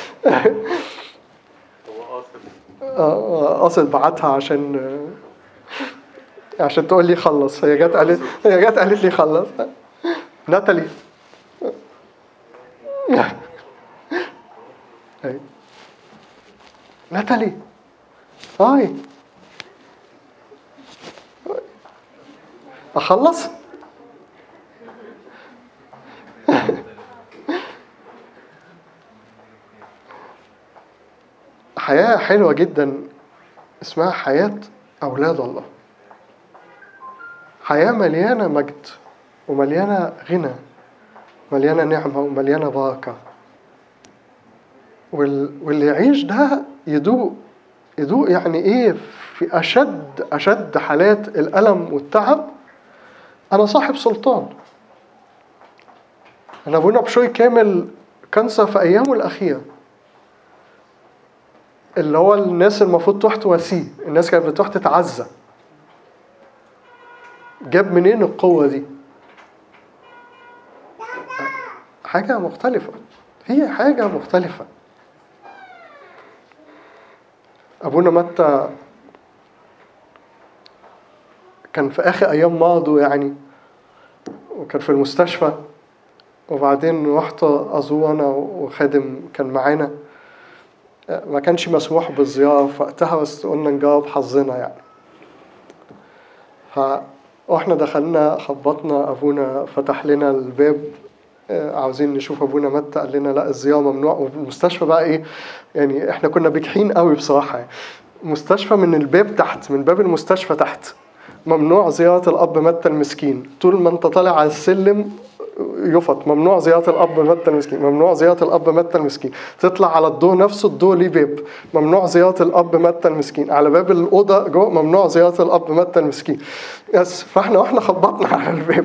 هو قاصد قاصد بعتها عشان عشان تقول لي خلص. هي جت قالت هي جت قالت لي خلص. ناتالي ناتالي هاي أخلص. حياة حلوة جدا اسمها حياة أولاد الله، حياة مليانة مجد ومليانة غنى، مليانة نعمة ومليانة بركة. واللي يعيش ده يدوق يدوق يعني إيه في أشد أشد حالات الألم والتعب. أنا صاحب سلطان. أنا أبونا بشوي كامل كانسر في أيامه الأخيرة، اللي هو الناس المفروض تروح تواسيه، الناس كانت بتروح تتعزى. جاب منين القوة دي؟ حاجة مختلفة، هي حاجة مختلفة. أبونا متى كان في آخر أيام مرضه يعني، وكان في المستشفى، وبعدين رحت أزور أنا وخادم كان معانا. ما كانش مسموح بالزيارة في وقتها، بس قلنا نجاوب حظنا يعني. فإحنا دخلنا خبطنا، أبونا فتح لنا الباب عاوزين نشوف ابونا متى، قال لنا لا الزيارة ممنوع. والمستشفى بقى ايه يعني، احنا كنا بجحين قوي بصراحة يعني. مستشفى من الباب تحت، من باب المستشفى تحت ممنوع زيارة الاب متى المسكين، طول ما انت طالع على السلم يفط ممنوع زيارة الاب متى المسكين، ممنوع زيارة الاب متى المسكين. تطلع على الدور نفسه، الدور ليه باب، ممنوع زيارة الاب متى المسكين. على باب الأوضة جوه ممنوع زيارة الاب متى المسكين. بس فاحنا واحنا خبطنا على الباب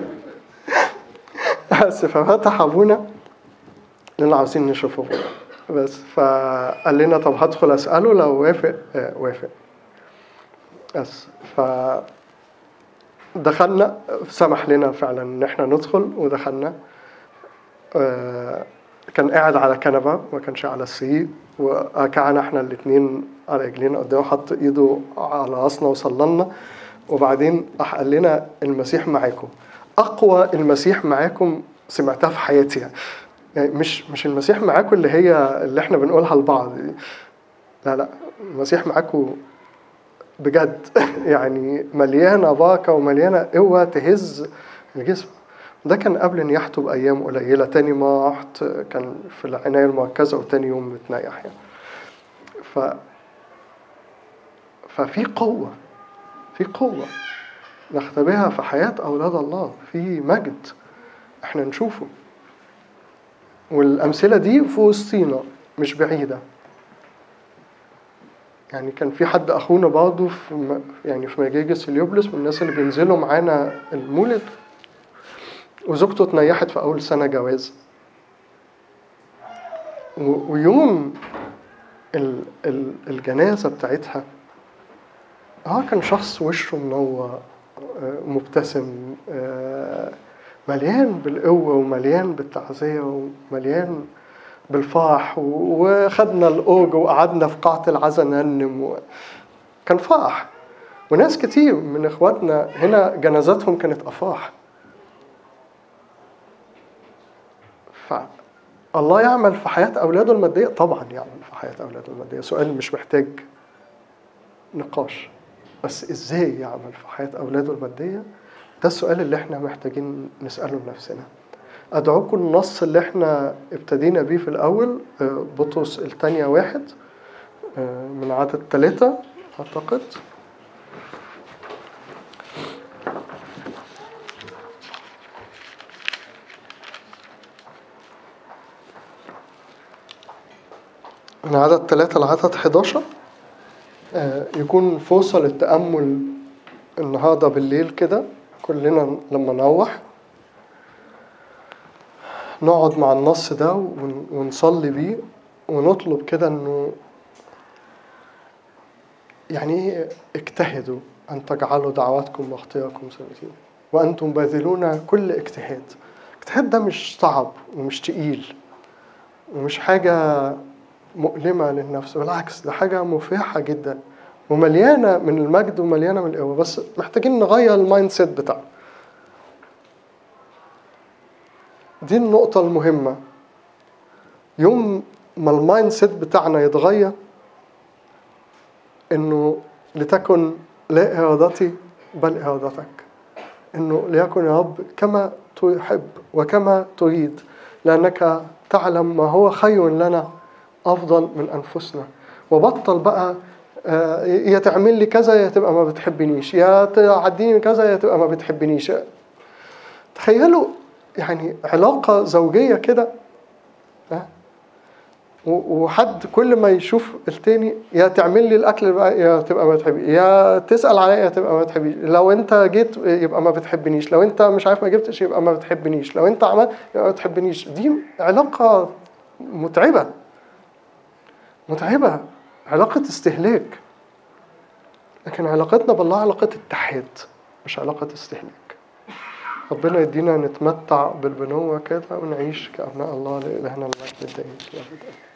بس ففتح ابونا لنا عاوزين نشوف ابونا بس. فقال لنا طب هدخل اساله، لو وافق آه وافق. بس فدخلنا، سمح لنا فعلا ان احنا ندخل ودخلنا. آه كان قاعد على كنبه، ما كانش على السرير، وكعنا احنا الاثنين على رجلينا قدامه، حط ايده على راسنا وصللنا. وبعدين راح قال لنا المسيح معاكم، اقوى المسيح معاكم سمعتها في حياتي يعني. يعني مش مش المسيح معاكم اللي هي اللي احنا بنقولها لبعض، لا لا، المسيح معاكم بجد يعني مليانه بركه ومليانه قوه تهز الجسم. ده كان قبل نياحته بايام قليله. تاني ما رحت كان في العنايه المركزه، وتاني يوم متنيح يعني. ف ففي قوه، في قوه نختبرها في حياه اولاد الله، في مجد احنا نشوفه. والأمثلة دي في وسطينا مش بعيدة يعني. كان في حد أخونا برضه في يعني في مجاجس اليوبلس من الناس اللي بينزلوا معانا المولد، وزوجته اتنيحت في أول سنة جواز. ويوم الجنازة بتاعتها اه كان شخص وشه منور مبتسم، مليان بالقوة ومليان بالتعزية ومليان بالفرح. وخدنا الأوج وقعدنا في قاعة العزا نرنم، كان فرح. وناس كتير من إخواتنا هنا جنازاتهم كانت أفراح. فالله يعمل في حياة أولاده المادية، طبعا يعمل في حياة أولاده المادية، سؤال مش محتاج نقاش. بس إزاي يعمل في حياة أولاده المادية؟ ده السؤال اللي احنا محتاجين نسأله لنفسنا. أدعوكم النص اللي احنا ابتدينا بيه في الأول، بطرس الثانية واحد من عدد ثلاثة أعتقد. من عدد ثلاثة لعدد حداشر، يكون فرصة للتأمل النهاردة بالليل كده. كلنا لما نروح نقعد مع النص ده ونصلي بيه ونطلب كده انه يعني اجتهدوا ان تجعلوا دعواتكم واختياركم ثابتين وانتم باذلون كل اجتهاد. الاجتهاد ده مش صعب ومش تقيل ومش حاجة مؤلمة للنفس، بالعكس ده حاجة مفرحة جدا ومليانة من المجد ومليانة من القوة. بس محتاجين نغير المايند سيت بتاعنا. دي النقطة المهمة. يوم ما المايند سيت بتاعنا يتغير، انه لتكن لا ارادتي بل ارادتك، انه ليكن يا رب كما تحب وكما تريد، لانك تعلم ما هو خير لنا افضل من انفسنا. وبطل بقى يا تعمل لي كذا يا تبقى ما بتحبنيش، يا تعديني كذا يا تبقى ما بتحبنيش. تخيلوا يعني علاقة زوجية كده، وحد كل ما يشوف التاني يا تعمل لي الأكل بقى يا تبقى ما بتحبنيش، يا تسأل عليا يا تبقى ما بتحبنيش، لو أنت جيت يبقى ما بتحبنيش، لو أنت مش عارف ما جبتش يبقى ما بتحبنيش، لو أنت عملت يبقى ما بتحبنيش. دي علاقة متعبة متعبة، علاقة استهلاك. لكن علاقتنا بالله علاقة اتحاد مش علاقة استهلاك. ربنا يدينا نتمتع بالبنوة كده ونعيش كأبناء الله لإلهنا المجد الدائم.